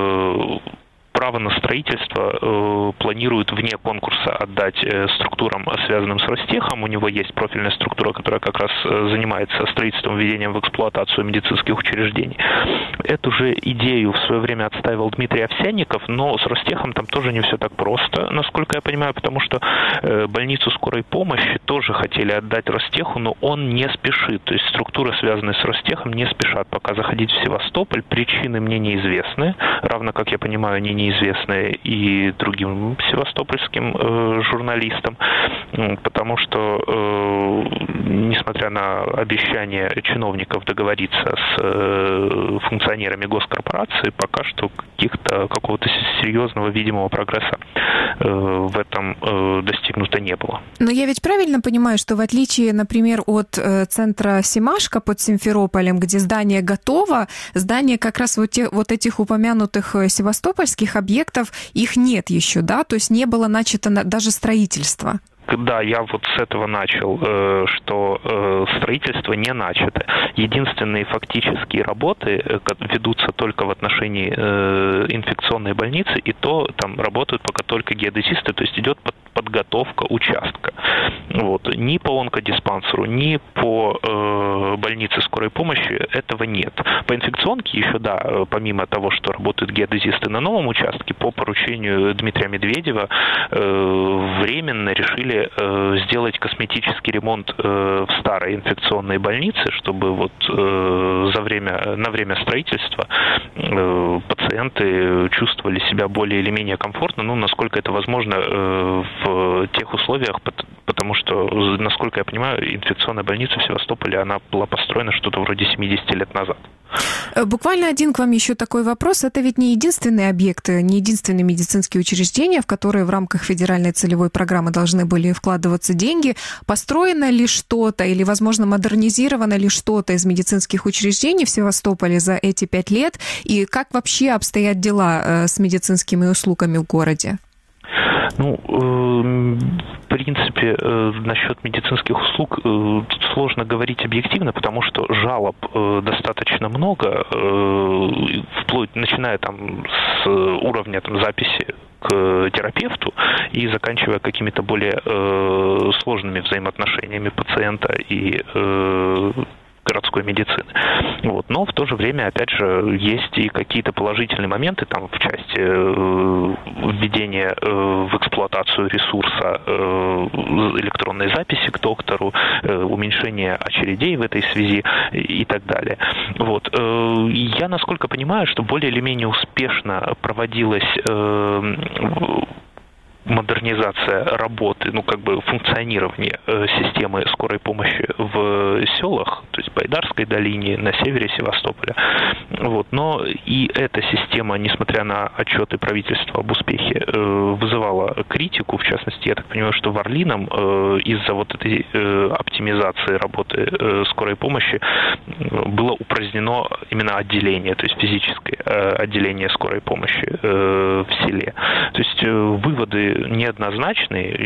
S15: право на строительство планируют вне конкурса отдать структурам, связанным с Ростехом. У него есть профильная структура, которая как раз занимается строительством, введением в эксплуатацию медицинских учреждений. Эту же идею в свое время отстаивал Дмитрий Овсянников, но с Ростехом там тоже не все так просто, насколько я понимаю, потому что больницу скорой помощи тоже хотели отдать Ростеху, но он не спешит. То есть структуры, связанные с Ростехом, не спешат пока заходить в Севастополь. Причины мне неизвестны, равно как я понимаю, они неизвестны и другим севастопольским журналистам, потому что, несмотря на обещание чиновников договориться с функционерами госкорпорации, пока что какого-то серьезного видимого прогресса в этом достигнуто не было.
S1: Но я ведь правильно понимаю, что в отличие, например, от центра Семашко под Симферополем, где здание готово, здание как раз вот этих упомянутых севастопольских объектов, их нет еще, да? То есть не было начато даже строительство.
S15: Да, я вот с этого начал, что строительство не начато. Единственные фактические работы ведутся только в отношении инфекционной больницы, и то там работают пока только геодезисты, то есть идет подготовка участка. Вот. Ни по онкодиспансеру, ни по больнице скорой помощи этого нет. По инфекционке еще, да, помимо того, что работают геодезисты на новом участке, по поручению Дмитрия Медведева временно решили сделать косметический ремонт в старой инфекционной больнице, чтобы вот на время строительства пациенты чувствовали себя более или менее комфортно, насколько это возможно в тех условиях, потому что, насколько я понимаю, инфекционная больница в Севастополе, она была построена что-то вроде 70 лет назад.
S1: Буквально один к вам еще такой вопрос. Это ведь не единственный объект, не единственные медицинские учреждения, в которые в рамках федеральной целевой программы должны были вкладываться деньги. Построено ли что-то или, возможно, модернизировано ли что-то из медицинских учреждений в Севастополе за эти 5 лет? И как вообще обстоят дела с медицинскими услугами в городе?
S15: Ну, в принципе, насчет медицинских услуг сложно говорить объективно, потому что жалоб достаточно много, вплоть, начиная там с уровня записи к терапевту и заканчивая какими-то более сложными взаимоотношениями пациента и городской медицины. Вот. Но в то же время, опять же, есть и какие-то положительные моменты там в части введения в эксплуатацию ресурса электронной записи к доктору, уменьшения очередей в этой связи и так далее. Вот. Я, насколько понимаю, что более или менее успешно проводилась модернизация работы, функционирование системы скорой помощи в селах, то есть Байдарской долине, на севере Севастополя. Вот. Но и эта система, несмотря на отчеты правительства об успехе, вызывала критику. В частности, я так понимаю, что в Орлином из-за вот этой оптимизации работы скорой помощи было упразднено именно отделение, то есть физическое отделение скорой помощи в селе. То есть выводы неоднозначные.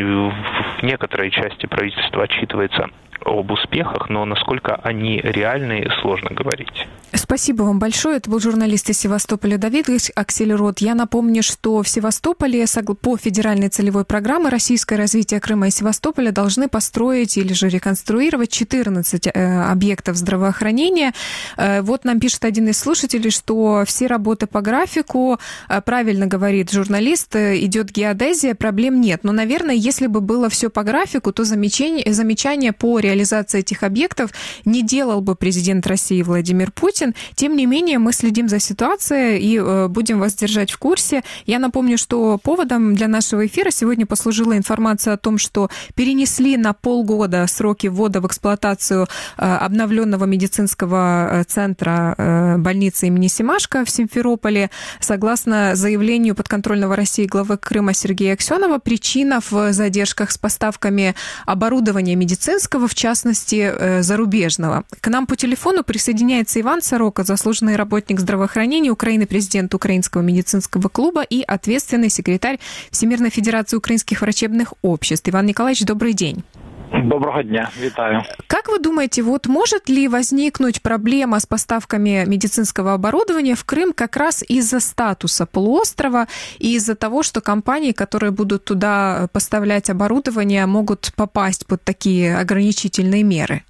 S15: В некоторой части правительства отчитывается об успехах, но насколько они реальны, сложно говорить.
S1: Спасибо вам большое. Это был журналист из Севастополя Давид Аксельрод. Я напомню, что в Севастополе по федеральной целевой программе «Российское развитие Крыма и Севастополя» должны построить или же реконструировать 14 объектов здравоохранения. Вот нам пишет один из слушателей, что все работы по графику, правильно говорит журналист, идет геодезия, проблем нет. Но, наверное, если бы было все по графику, то замечания по реализации этих объектов не делал бы президент России Владимир Путин. Тем не менее, мы следим за ситуацией и будем вас держать в курсе. Я напомню, что поводом для нашего эфира сегодня послужила информация о том, что перенесли на полгода сроки ввода в эксплуатацию обновленного медицинского центра больницы имени Семашко в Симферополе. Согласно заявлению подконтрольного России главы Крыма Сергея Аксенова, причина в задержках с поставками оборудования медицинского, в частности, зарубежного. К нам по телефону присоединяется Иван Сорока, заслуженный работник здравоохранения Украины, президент Украинского медицинского клуба и ответственный секретарь Всемирной Федерации украинских врачебных обществ. Иван Николаевич, добрый день.
S16: Доброго дня, витаю.
S1: Как вы думаете, вот может ли возникнуть проблема с поставками медицинского оборудования в Крым как раз из-за статуса полуострова и из-за того, что компании, которые будут туда поставлять оборудование, могут попасть под такие ограничительные меры?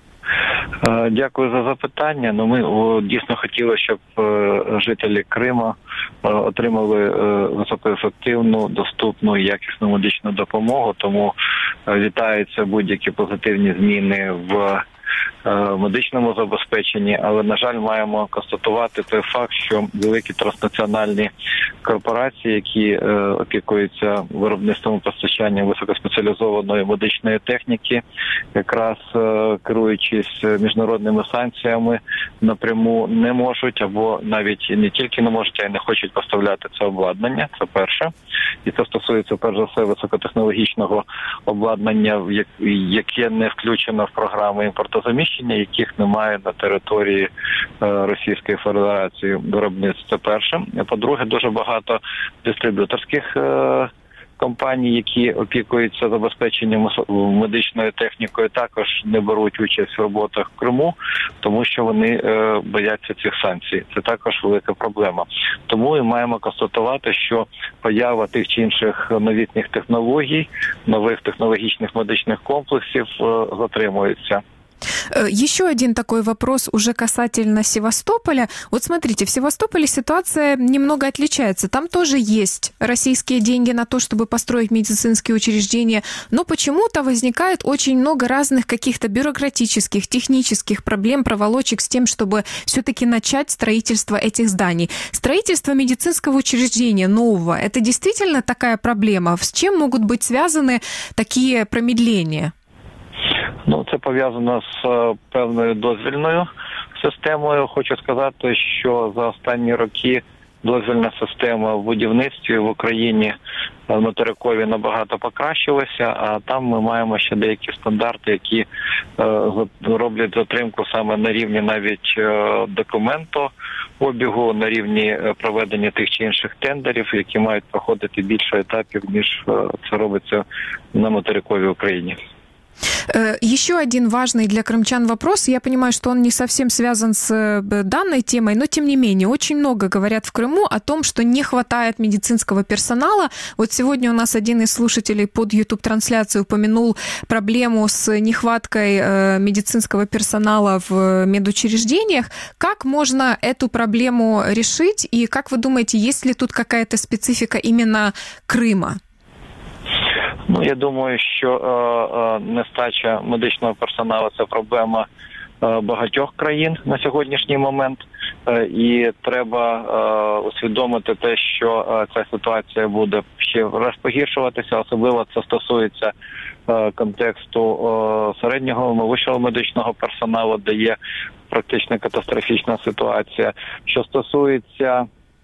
S16: Дякую за запитання. Ми дійсно хотіли, щоб жителі Криму отримали високоефективну, доступну і якісну медичну допомогу. Тому вітаються будь-які позитивні зміни в медичному забезпеченні, але, на жаль, маємо констатувати той факт, що великі транснаціональні корпорації, які опікуються виробництвом і постачанням високоспеціалізованої медичної техніки, якраз керуючись міжнародними санкціями, напряму не можуть або навіть не тільки не можуть, а й не хочуть поставляти це обладнання. Це перше. І це стосується, перш за все, високотехнологічного обладнання, яке не включено в програми імпортозаміщення, яких немає на території Російської Федерації виробництва. Це перше. По-друге, дуже багато дистриб'юторських компаній, які опікуються забезпеченням медичною технікою, також не беруть участь в роботах в Криму, тому що вони бояться цих санкцій. Це також велика проблема. Тому і маємо констатувати, що поява тих чи інших новітніх технологій, нових технологічних медичних комплексів затримується.
S1: Еще один такой вопрос уже касательно Севастополя. Вот смотрите, в Севастополе ситуация немного отличается. Там тоже есть российские деньги на то, чтобы построить медицинские учреждения, но почему-то возникает очень много разных каких-то бюрократических, технических проблем, проволочек с тем, чтобы все-таки начать строительство этих зданий. Строительство медицинского учреждения нового – это действительно такая проблема? С чем могут быть связаны такие промедления?
S16: Це пов'язано з певною дозвільною системою. Хочу сказати, що за останні роки дозвільна система в будівництві в Україні в материкові набагато покращилася, а там ми маємо ще деякі стандарти, які роблять затримку саме на рівні навіть документообігу, на рівні проведення тих чи інших тендерів, які мають проходити більше етапів, ніж це робиться на материковій Україні.
S1: Еще один важный для крымчан вопрос. Я понимаю, что он не совсем связан с данной темой, но тем не менее, очень много говорят в Крыму о том, что не хватает медицинского персонала. Вот сегодня у нас один из слушателей под YouTube-трансляцию упомянул проблему с нехваткой медицинского персонала в медучреждениях. Как можно эту проблему решить? И как вы думаете, есть ли тут какая-то специфика именно Крыма?
S16: Я думаю, що нестача медичного персоналу – це проблема багатьох країн на сьогоднішній момент. І треба усвідомити те, що ця ситуація буде ще раз погіршуватися. Особливо це стосується контексту середнього, вищого медичного персоналу, де є практично катастрофічна ситуація. Що стосується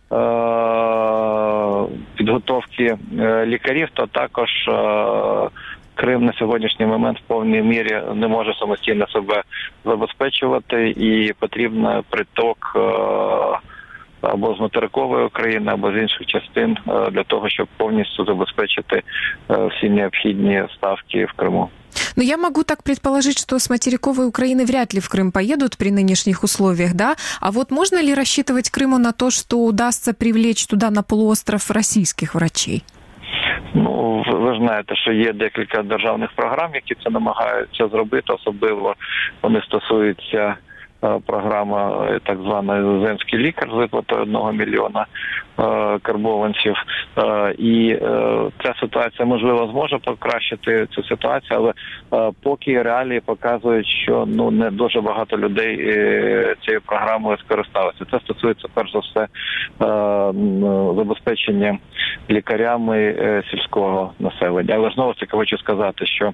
S16: підготовки лікарів, то також Крим на сьогоднішній момент в повній мірі не може самостійно себе забезпечувати, і потрібен приток або з материкової України, або з інших частин для того, щоб повністю забезпечити всі необхідні ставки в Криму.
S1: Но я могу так предположить, что с материковой Украины вряд ли в Крым поедут при нынешних условиях, да? А вот можно ли рассчитывать Крыму на то, что удастся привлечь туда, на полуостров, российских врачей?
S16: Ви знаєте, що є декілька державних програм, які це намагаються зробити, особливо вони стосуються програма так звана «Земський лікар» з виплатою 1 мільйона карбованців. І ця ситуація, можливо, зможе покращити цю ситуацію, але поки реалії показують, що не дуже багато людей цією програмою скористалися. Це стосується, перш за все, забезпечення лікарями сільського населення. Але знову таки хочу сказати, що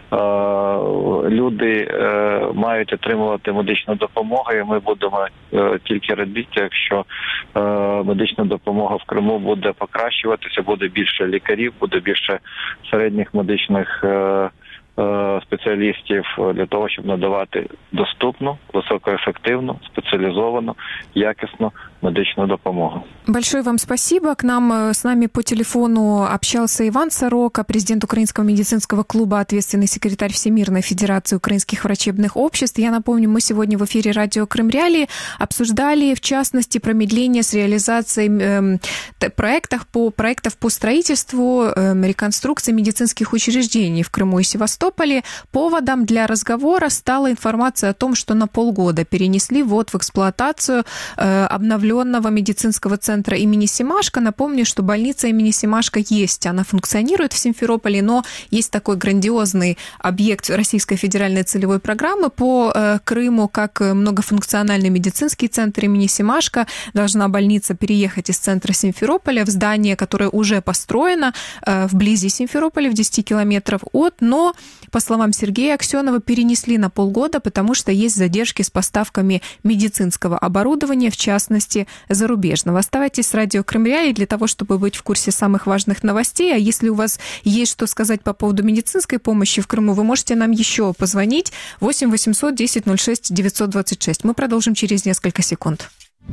S16: люди мають отримувати медичну допомогу, і ми будемо тільки радіти, якщо медична допомога в Криму буде покращуватися, буде більше лікарів, буде більше середніх медичних спеціалістів для того, щоб надавати доступну, високоефективну, спеціалізовану, якісну медичную допомогу.
S1: Большое вам спасибо. С нами по телефону общался Иван Сорока, президент Украинского медицинского клуба, ответственный секретарь Всемирной Федерации украинских врачебных обществ. Я напомню, мы сегодня в эфире радио Крым Реалии обсуждали, в частности, промедление с реализацией проектов по строительству, реконструкции медицинских учреждений в Крыму и Севастополе. Поводом для разговора стала информация о том, что на полгода перенесли ввод в эксплуатацию обновленного медицинского центра имени Семашко. Напомню, что больница имени Семашко есть, она функционирует в Симферополе, но есть такой грандиозный объект Российской федеральной целевой программы по Крыму, как многофункциональный медицинский центр имени Семашко. Должна больница переехать из центра Симферополя в здание, которое уже построено вблизи Симферополя, в 10 километров от, но, по словам Сергея Аксенова, перенесли на полгода, потому что есть задержки с поставками медицинского оборудования, в частности, зарубежного. Оставайтесь с радио Крым Реалии для того, чтобы быть в курсе самых важных новостей. А если у вас есть что сказать по поводу медицинской помощи в Крыму, вы можете нам еще позвонить 8 800 10 06 926. Мы продолжим через несколько секунд.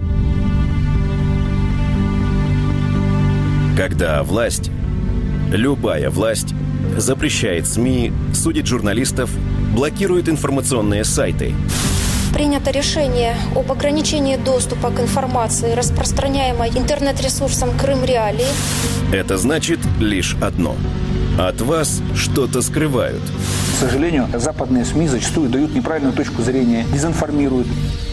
S3: Когда власть, любая власть, запрещает СМИ, судит журналистов, блокирует информационные сайты.
S17: Принято решение об ограничении доступа к информации, распространяемой интернет-ресурсом Крым Реалии.
S3: Это значит лишь одно. От вас что-то скрывают.
S11: К сожалению, западные СМИ зачастую дают неправильную точку зрения, дезинформируют.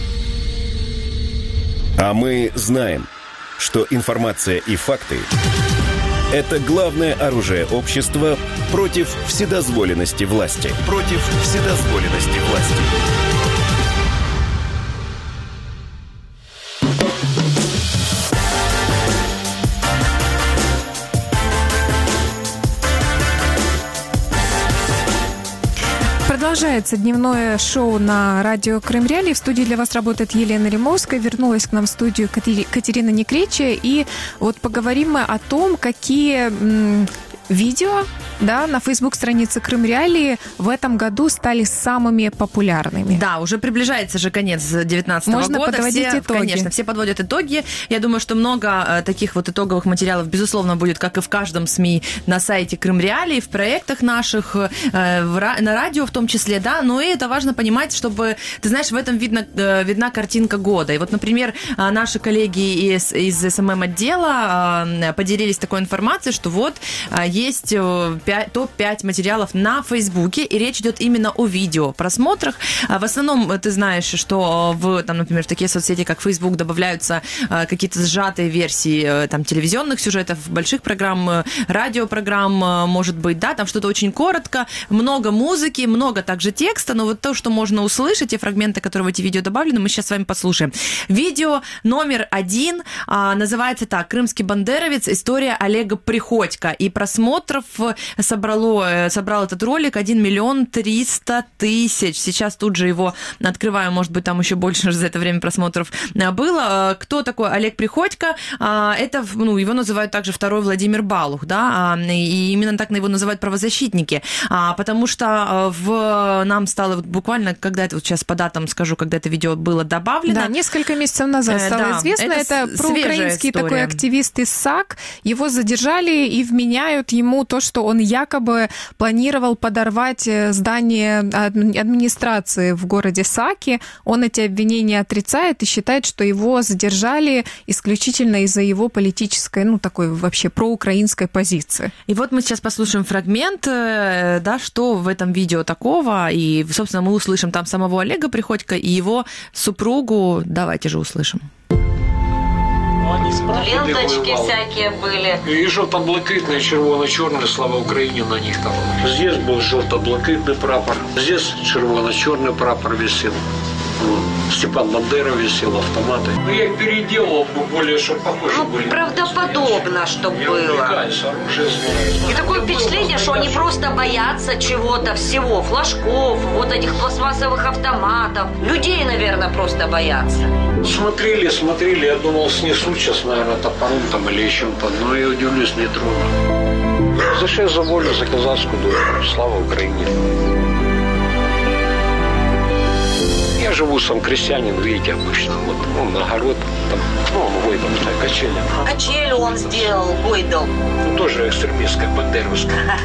S3: А мы знаем, что информация и факты – это главное оружие общества против вседозволенности власти. Против вседозволенности власти.
S1: Продолжается дневное шоу на радио Крым Реалии. В студии для вас работает Елена Римовская. Вернулась к нам в студию Катерина Некречия. И вот поговорим мы о том, какие видео, да, на Facebook-странице Крым Реалии в этом году стали самыми популярными.
S2: Да, уже приближается же конец 2019 года.
S1: Можно подводить итоги.
S2: Конечно, все подводят итоги. Я думаю, что много таких вот итоговых материалов, безусловно, будет, как и в каждом СМИ, на сайте Крым Реалии, в проектах наших, на радио в том числе, да. Но и это важно понимать, чтобы, ты знаешь, в этом видна картинка года. И вот, например, наши коллеги из СММ-отдела поделились такой информацией, что вот есть топ-5 материалов на Фейсбуке, и речь идет именно о видеопросмотрах. В основном ты знаешь, что например, в такие соцсети, как Facebook, добавляются какие-то сжатые версии там, телевизионных сюжетов, больших программ, радиопрограмм, может быть, да, там что-то очень коротко, много музыки, много также текста, но вот то, что можно услышать, те фрагменты, которые в эти видео добавлены, мы сейчас с вами послушаем. Видео номер 1 называется так: «Крымский бандеровец. История Олега Приходько». И просмотров собрал этот ролик 1 300 000. Сейчас тут же его открываю, может быть, там еще больше за это время просмотров было. Кто такой Олег Приходько? Это, его называют также второй Владимир Балух, да, и именно так его называют правозащитники, потому что нам стало буквально, когда это, вот сейчас по датам скажу, когда это видео было добавлено.
S1: Да, несколько месяцев назад стало известно. Это проукраинский такой активист из САК. Его задержали и вменяют ему то, что он якобы планировал подорвать здание администрации в городе Саки. Он эти обвинения отрицает и считает, что его задержали исключительно из-за его политической, такой вообще проукраинской позиции.
S2: И вот мы сейчас послушаем фрагмент, да, что в этом видео такого, и, собственно, мы услышим там самого Олега Приходько и его супругу. Давайте же услышим.
S18: Ленточки всякие были.
S19: И желто-блакитный, червоно-черный, слава Украине на них там. Здесь был желто-блакитный прапор, здесь червоно-черный прапор висел. Степан Бандера висел, автоматы. Я их переделал бы более, чтобы похожи были.
S18: Правдоподобно, чтобы было. И такое впечатление, что они просто боятся чего-то всего. Флажков, вот этих пластмассовых автоматов. Людей, наверное, просто боятся.
S19: Смотрели. Я думал, снесут сейчас, наверное, топором там или чем-то. Но я удивлюсь, не трону. За что за волю, за казахскую душу. Слава Украине. Я живу, сам крестьянин, видите, обычно. Вот, огород, там, Гойдал, качели.
S18: Качели он сделал, Гойдал.
S19: Тоже экстремистская, бандеровская.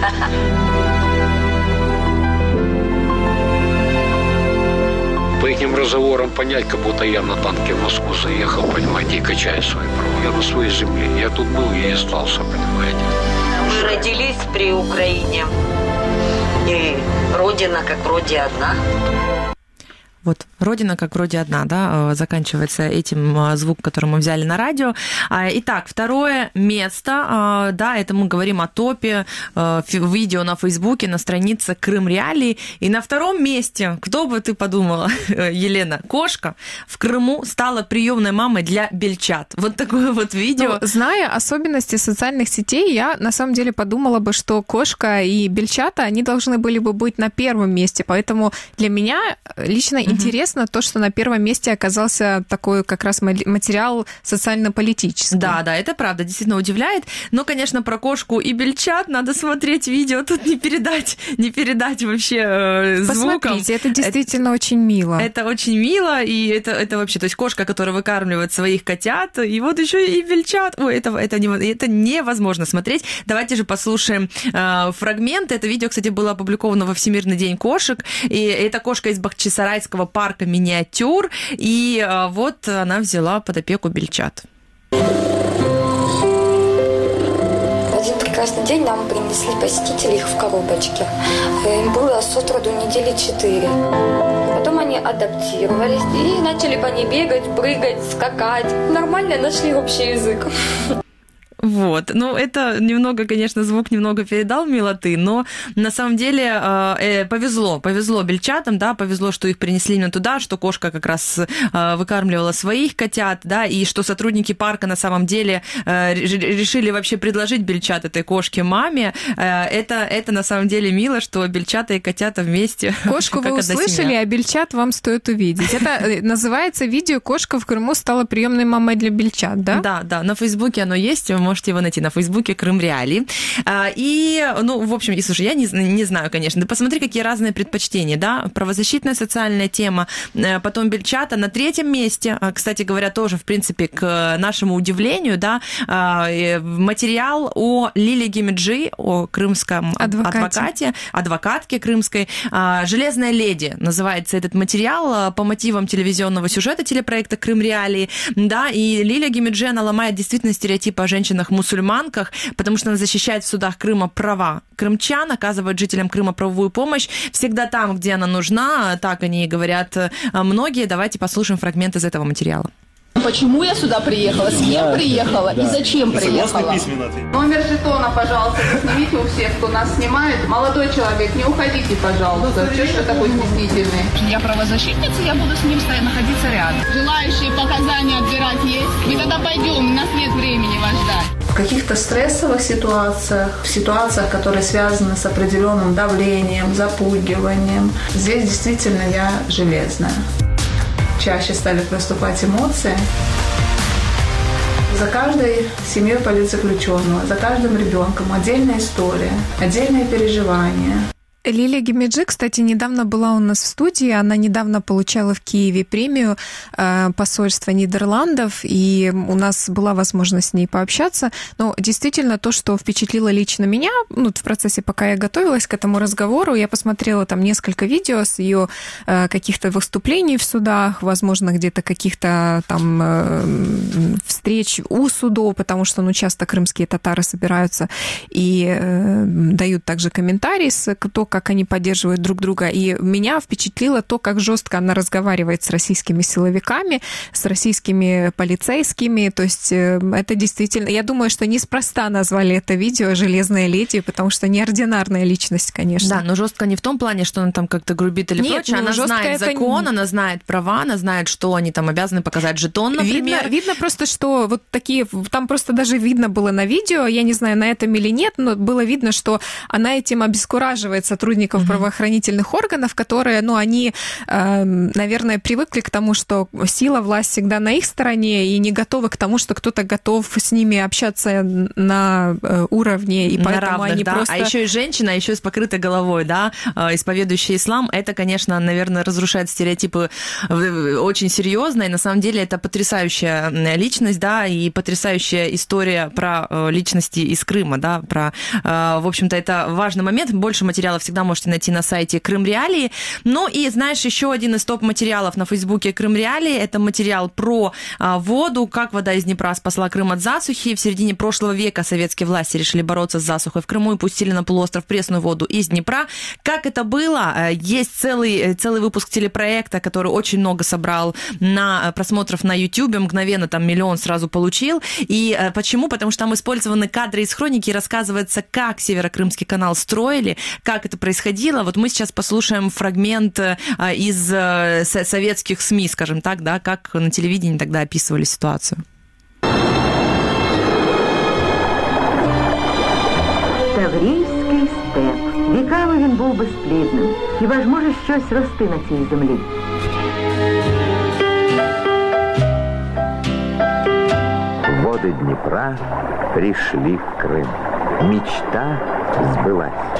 S19: По этим разговорам понять, как будто я на танке в Москву заехал, понимаете, и качаю свои права. Я на своей земле. Я тут был и остался, понимаете.
S18: Вы родились при Украине. И родина как вроде одна.
S2: Вот, родина как вроде одна, да, заканчивается этим звук, который мы взяли на радио. Итак, второе место, да, это мы говорим о топе видео на Фейсбуке, на странице Крым Реалии. И на втором месте, кто бы ты подумала, Елена, кошка в Крыму стала приемной мамой для бельчат. Вот такое вот видео.
S1: Зная особенности социальных сетей, я на самом деле подумала бы, что кошка и бельчата, они должны были бы быть на первом месте. Поэтому для меня лично интересно то, что на первом месте оказался такой как раз материал социально-политический.
S2: Да, это правда, действительно удивляет. Но, конечно, про кошку и бельчат надо смотреть видео. Тут не передать вообще звуком.
S1: Посмотрите, это действительно очень мило.
S2: Это очень мило, и это вообще, то есть кошка, которая выкармливает своих котят, и вот еще и бельчат. Ой, это невозможно смотреть. Давайте же послушаем фрагмент. Это видео, кстати, было опубликовано во Всемирный день кошек, и это кошка из Бахчисарайского парка миниатюр, и вот она взяла под опеку бельчат.
S17: Один прекрасный день нам принесли посетители их в коробочке. Им было с отроду недели 4. Потом они адаптировались и начали по ней бегать, прыгать, скакать. Нормально нашли общий язык.
S2: Вот, ну это немного, конечно, звук немного передал милоты, но на самом деле повезло бельчатам, да, повезло, что их принесли именно туда, что кошка как раз выкармливала своих котят, да, и что сотрудники парка на самом деле решили вообще предложить бельчат этой кошке маме. Это на самом деле мило, что бельчата и котята вместе.
S1: Кошку вы услышали, а бельчат вам стоит увидеть. Это называется видео «Кошка в Крыму стала приемной мамой для бельчат», да?
S2: Да, на Фейсбуке оно есть, вы можете его найти на Фейсбуке «Крым Реалии». И, в общем, слушай, я не знаю, конечно, да посмотри, какие разные предпочтения, да, правозащитная социальная тема, потом бельчата на 3-м месте, кстати говоря, тоже, в принципе, к нашему удивлению, да, материал о Лилии Гимиджи, о крымском адвокатке крымской, «Железная леди» называется этот материал, по мотивам телевизионного сюжета телепроекта «Крым Реалии», да, и Лилия Гимиджи, она ломает действительно стереотипы о женщинах-мусульманках, потому что она защищает в судах Крыма права крымчан, оказывает жителям Крыма правовую помощь всегда там, где она нужна, так они и говорят многие. Давайте послушаем фрагмент из этого материала.
S20: Почему я сюда приехала, с кем приехала и зачем приехала? Номер жетона, пожалуйста, снимите у всех, кто нас снимает. Молодой человек, не уходите, пожалуйста. Чего ж вы такой стеснительный? Я правозащитница, я буду с ним находиться рядом. Желающие показания отбирать есть? Мы тогда пойдем, у нас нет времени вас ждать. В каких-то стрессовых ситуациях, в ситуациях, которые связаны с определенным давлением, запугиванием, здесь действительно я железная. Чаще стали проступать эмоции. За каждой семьей политзаключенного, за каждым ребенком отдельная история, отдельные переживания.
S1: Лилия Гимиджи, кстати, недавно была у нас в студии. Она недавно получала в Киеве премию посольства Нидерландов, и у нас была возможность с ней пообщаться. Но действительно то, что впечатлило лично меня, в процессе, пока я готовилась к этому разговору, я посмотрела там несколько видео с ее каких-то выступлений в судах, возможно, где-то каких-то там встреч у судов, потому что, часто крымские татары собираются и дают также комментарии с то, как они поддерживают друг друга. И меня впечатлило то, как жестко она разговаривает с российскими силовиками, с российскими полицейскими. То есть это действительно... Я думаю, что неспроста назвали это видео «Железная леди», потому что неординарная личность, конечно.
S2: Да, но жестко не в том плане, что она там как-то грубит или прочее. Она знает закон, она знает права, она знает, что они там обязаны показать жетон, например.
S1: Видно просто, что вот такие... Там просто даже видно было на видео, я не знаю, на этом или нет, но было видно, что она этим обескураживает сотрудников правоохранительных органов, которые, они, наверное, привыкли к тому, что сила, власть всегда на их стороне, и не готовы к тому, что кто-то готов с ними общаться на уровне, и поэтому
S2: равных,
S1: они
S2: да.
S1: просто...
S2: А еще и женщина, а еще и с покрытой головой, да, исповедующая ислам, это, конечно, наверное, разрушает стереотипы очень серьезно, и на самом деле это потрясающая личность, да, и потрясающая история про личности из Крыма, да, в общем-то, это важный момент, больше материалов всегда можете найти на сайте Крым Реалии. Ну и, знаешь, еще один из топ-материалов на Фейсбуке Крым Реалии – это материал про воду, как вода из Днепра спасла Крым от засухи. В середине прошлого века советские власти решили бороться с засухой в Крыму и пустили на полуостров пресную воду из Днепра. Как это было? Есть целый выпуск телепроекта, который очень много собрал на просмотров на YouTube, мгновенно там 1 миллион сразу получил. И почему? Потому что там использованы кадры из хроники, и рассказывается, как Северокрымский канал строили, как это происходило. Вот мы сейчас послушаем фрагмент из советских СМИ, скажем так, да, как на телевидении тогда описывали ситуацию.
S21: Таврійський степ. Віками він був безплідним. Хіба ж може щось рости на цій землі?
S22: Воды Днепра пришли в Крым. Мечта сбылась.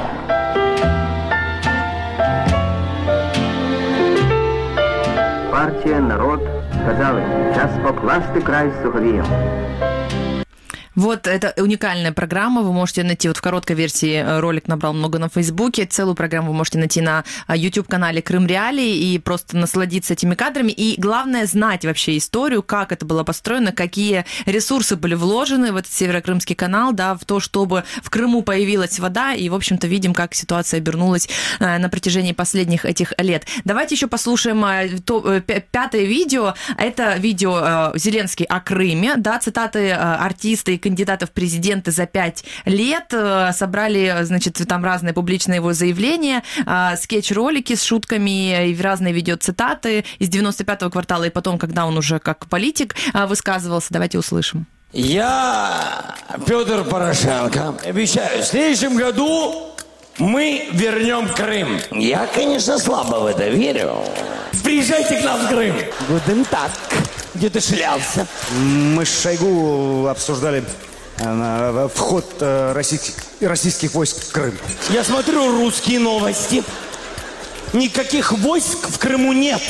S21: Партія, народ сказали, час покласти край суговіям.
S2: Вот, это уникальная программа, вы можете найти, вот в короткой версии ролик набрал много на Фейсбуке, целую программу вы можете найти на YouTube-канале Крым Реалии и просто насладиться этими кадрами. И главное знать вообще историю, как это было построено, какие ресурсы были вложены в этот Северокрымский канал, да, в то, чтобы в Крыму появилась вода, и, в общем-то, видим, как ситуация обернулась на протяжении последних этих лет. Давайте еще послушаем пятое видео. Это видео Зеленский о Крыме, да, цитаты артиста и кандидатов в президенты за 5 лет. Собрали, значит, там разные публичные его заявления, скетч-ролики с шутками и разные видеоцитаты из 95-го квартала, и потом, когда он уже как политик высказывался. Давайте услышим.
S4: Я, Петр Порошенко, обещаю, в следующем году мы вернем Крым. Я, конечно, слабо в это верю. Приезжайте к нам в Крым. Гуден так. Где ты шлялся?
S5: Мы с Шойгу обсуждали вход российских войск в Крым.
S4: Я смотрю русские новости. Никаких войск в Крыму нет.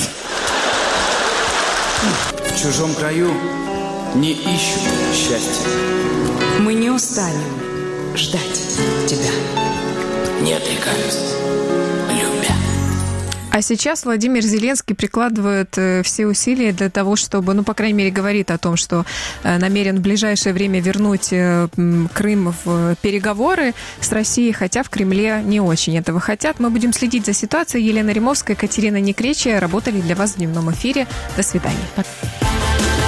S23: В чужом краю не ищут счастья.
S24: Мы не устанем ждать тебя.
S4: Не отрекаются, любя.
S1: А сейчас Владимир Зеленский прикладывает все усилия для того, чтобы, ну, по крайней мере, говорит о том, что намерен в ближайшее время вернуть Крым в переговоры с Россией, хотя в Кремле не очень этого хотят. Мы будем следить за ситуацией. Елена Римовская, Катерина Некречия работали для вас в дневном эфире. До свидания.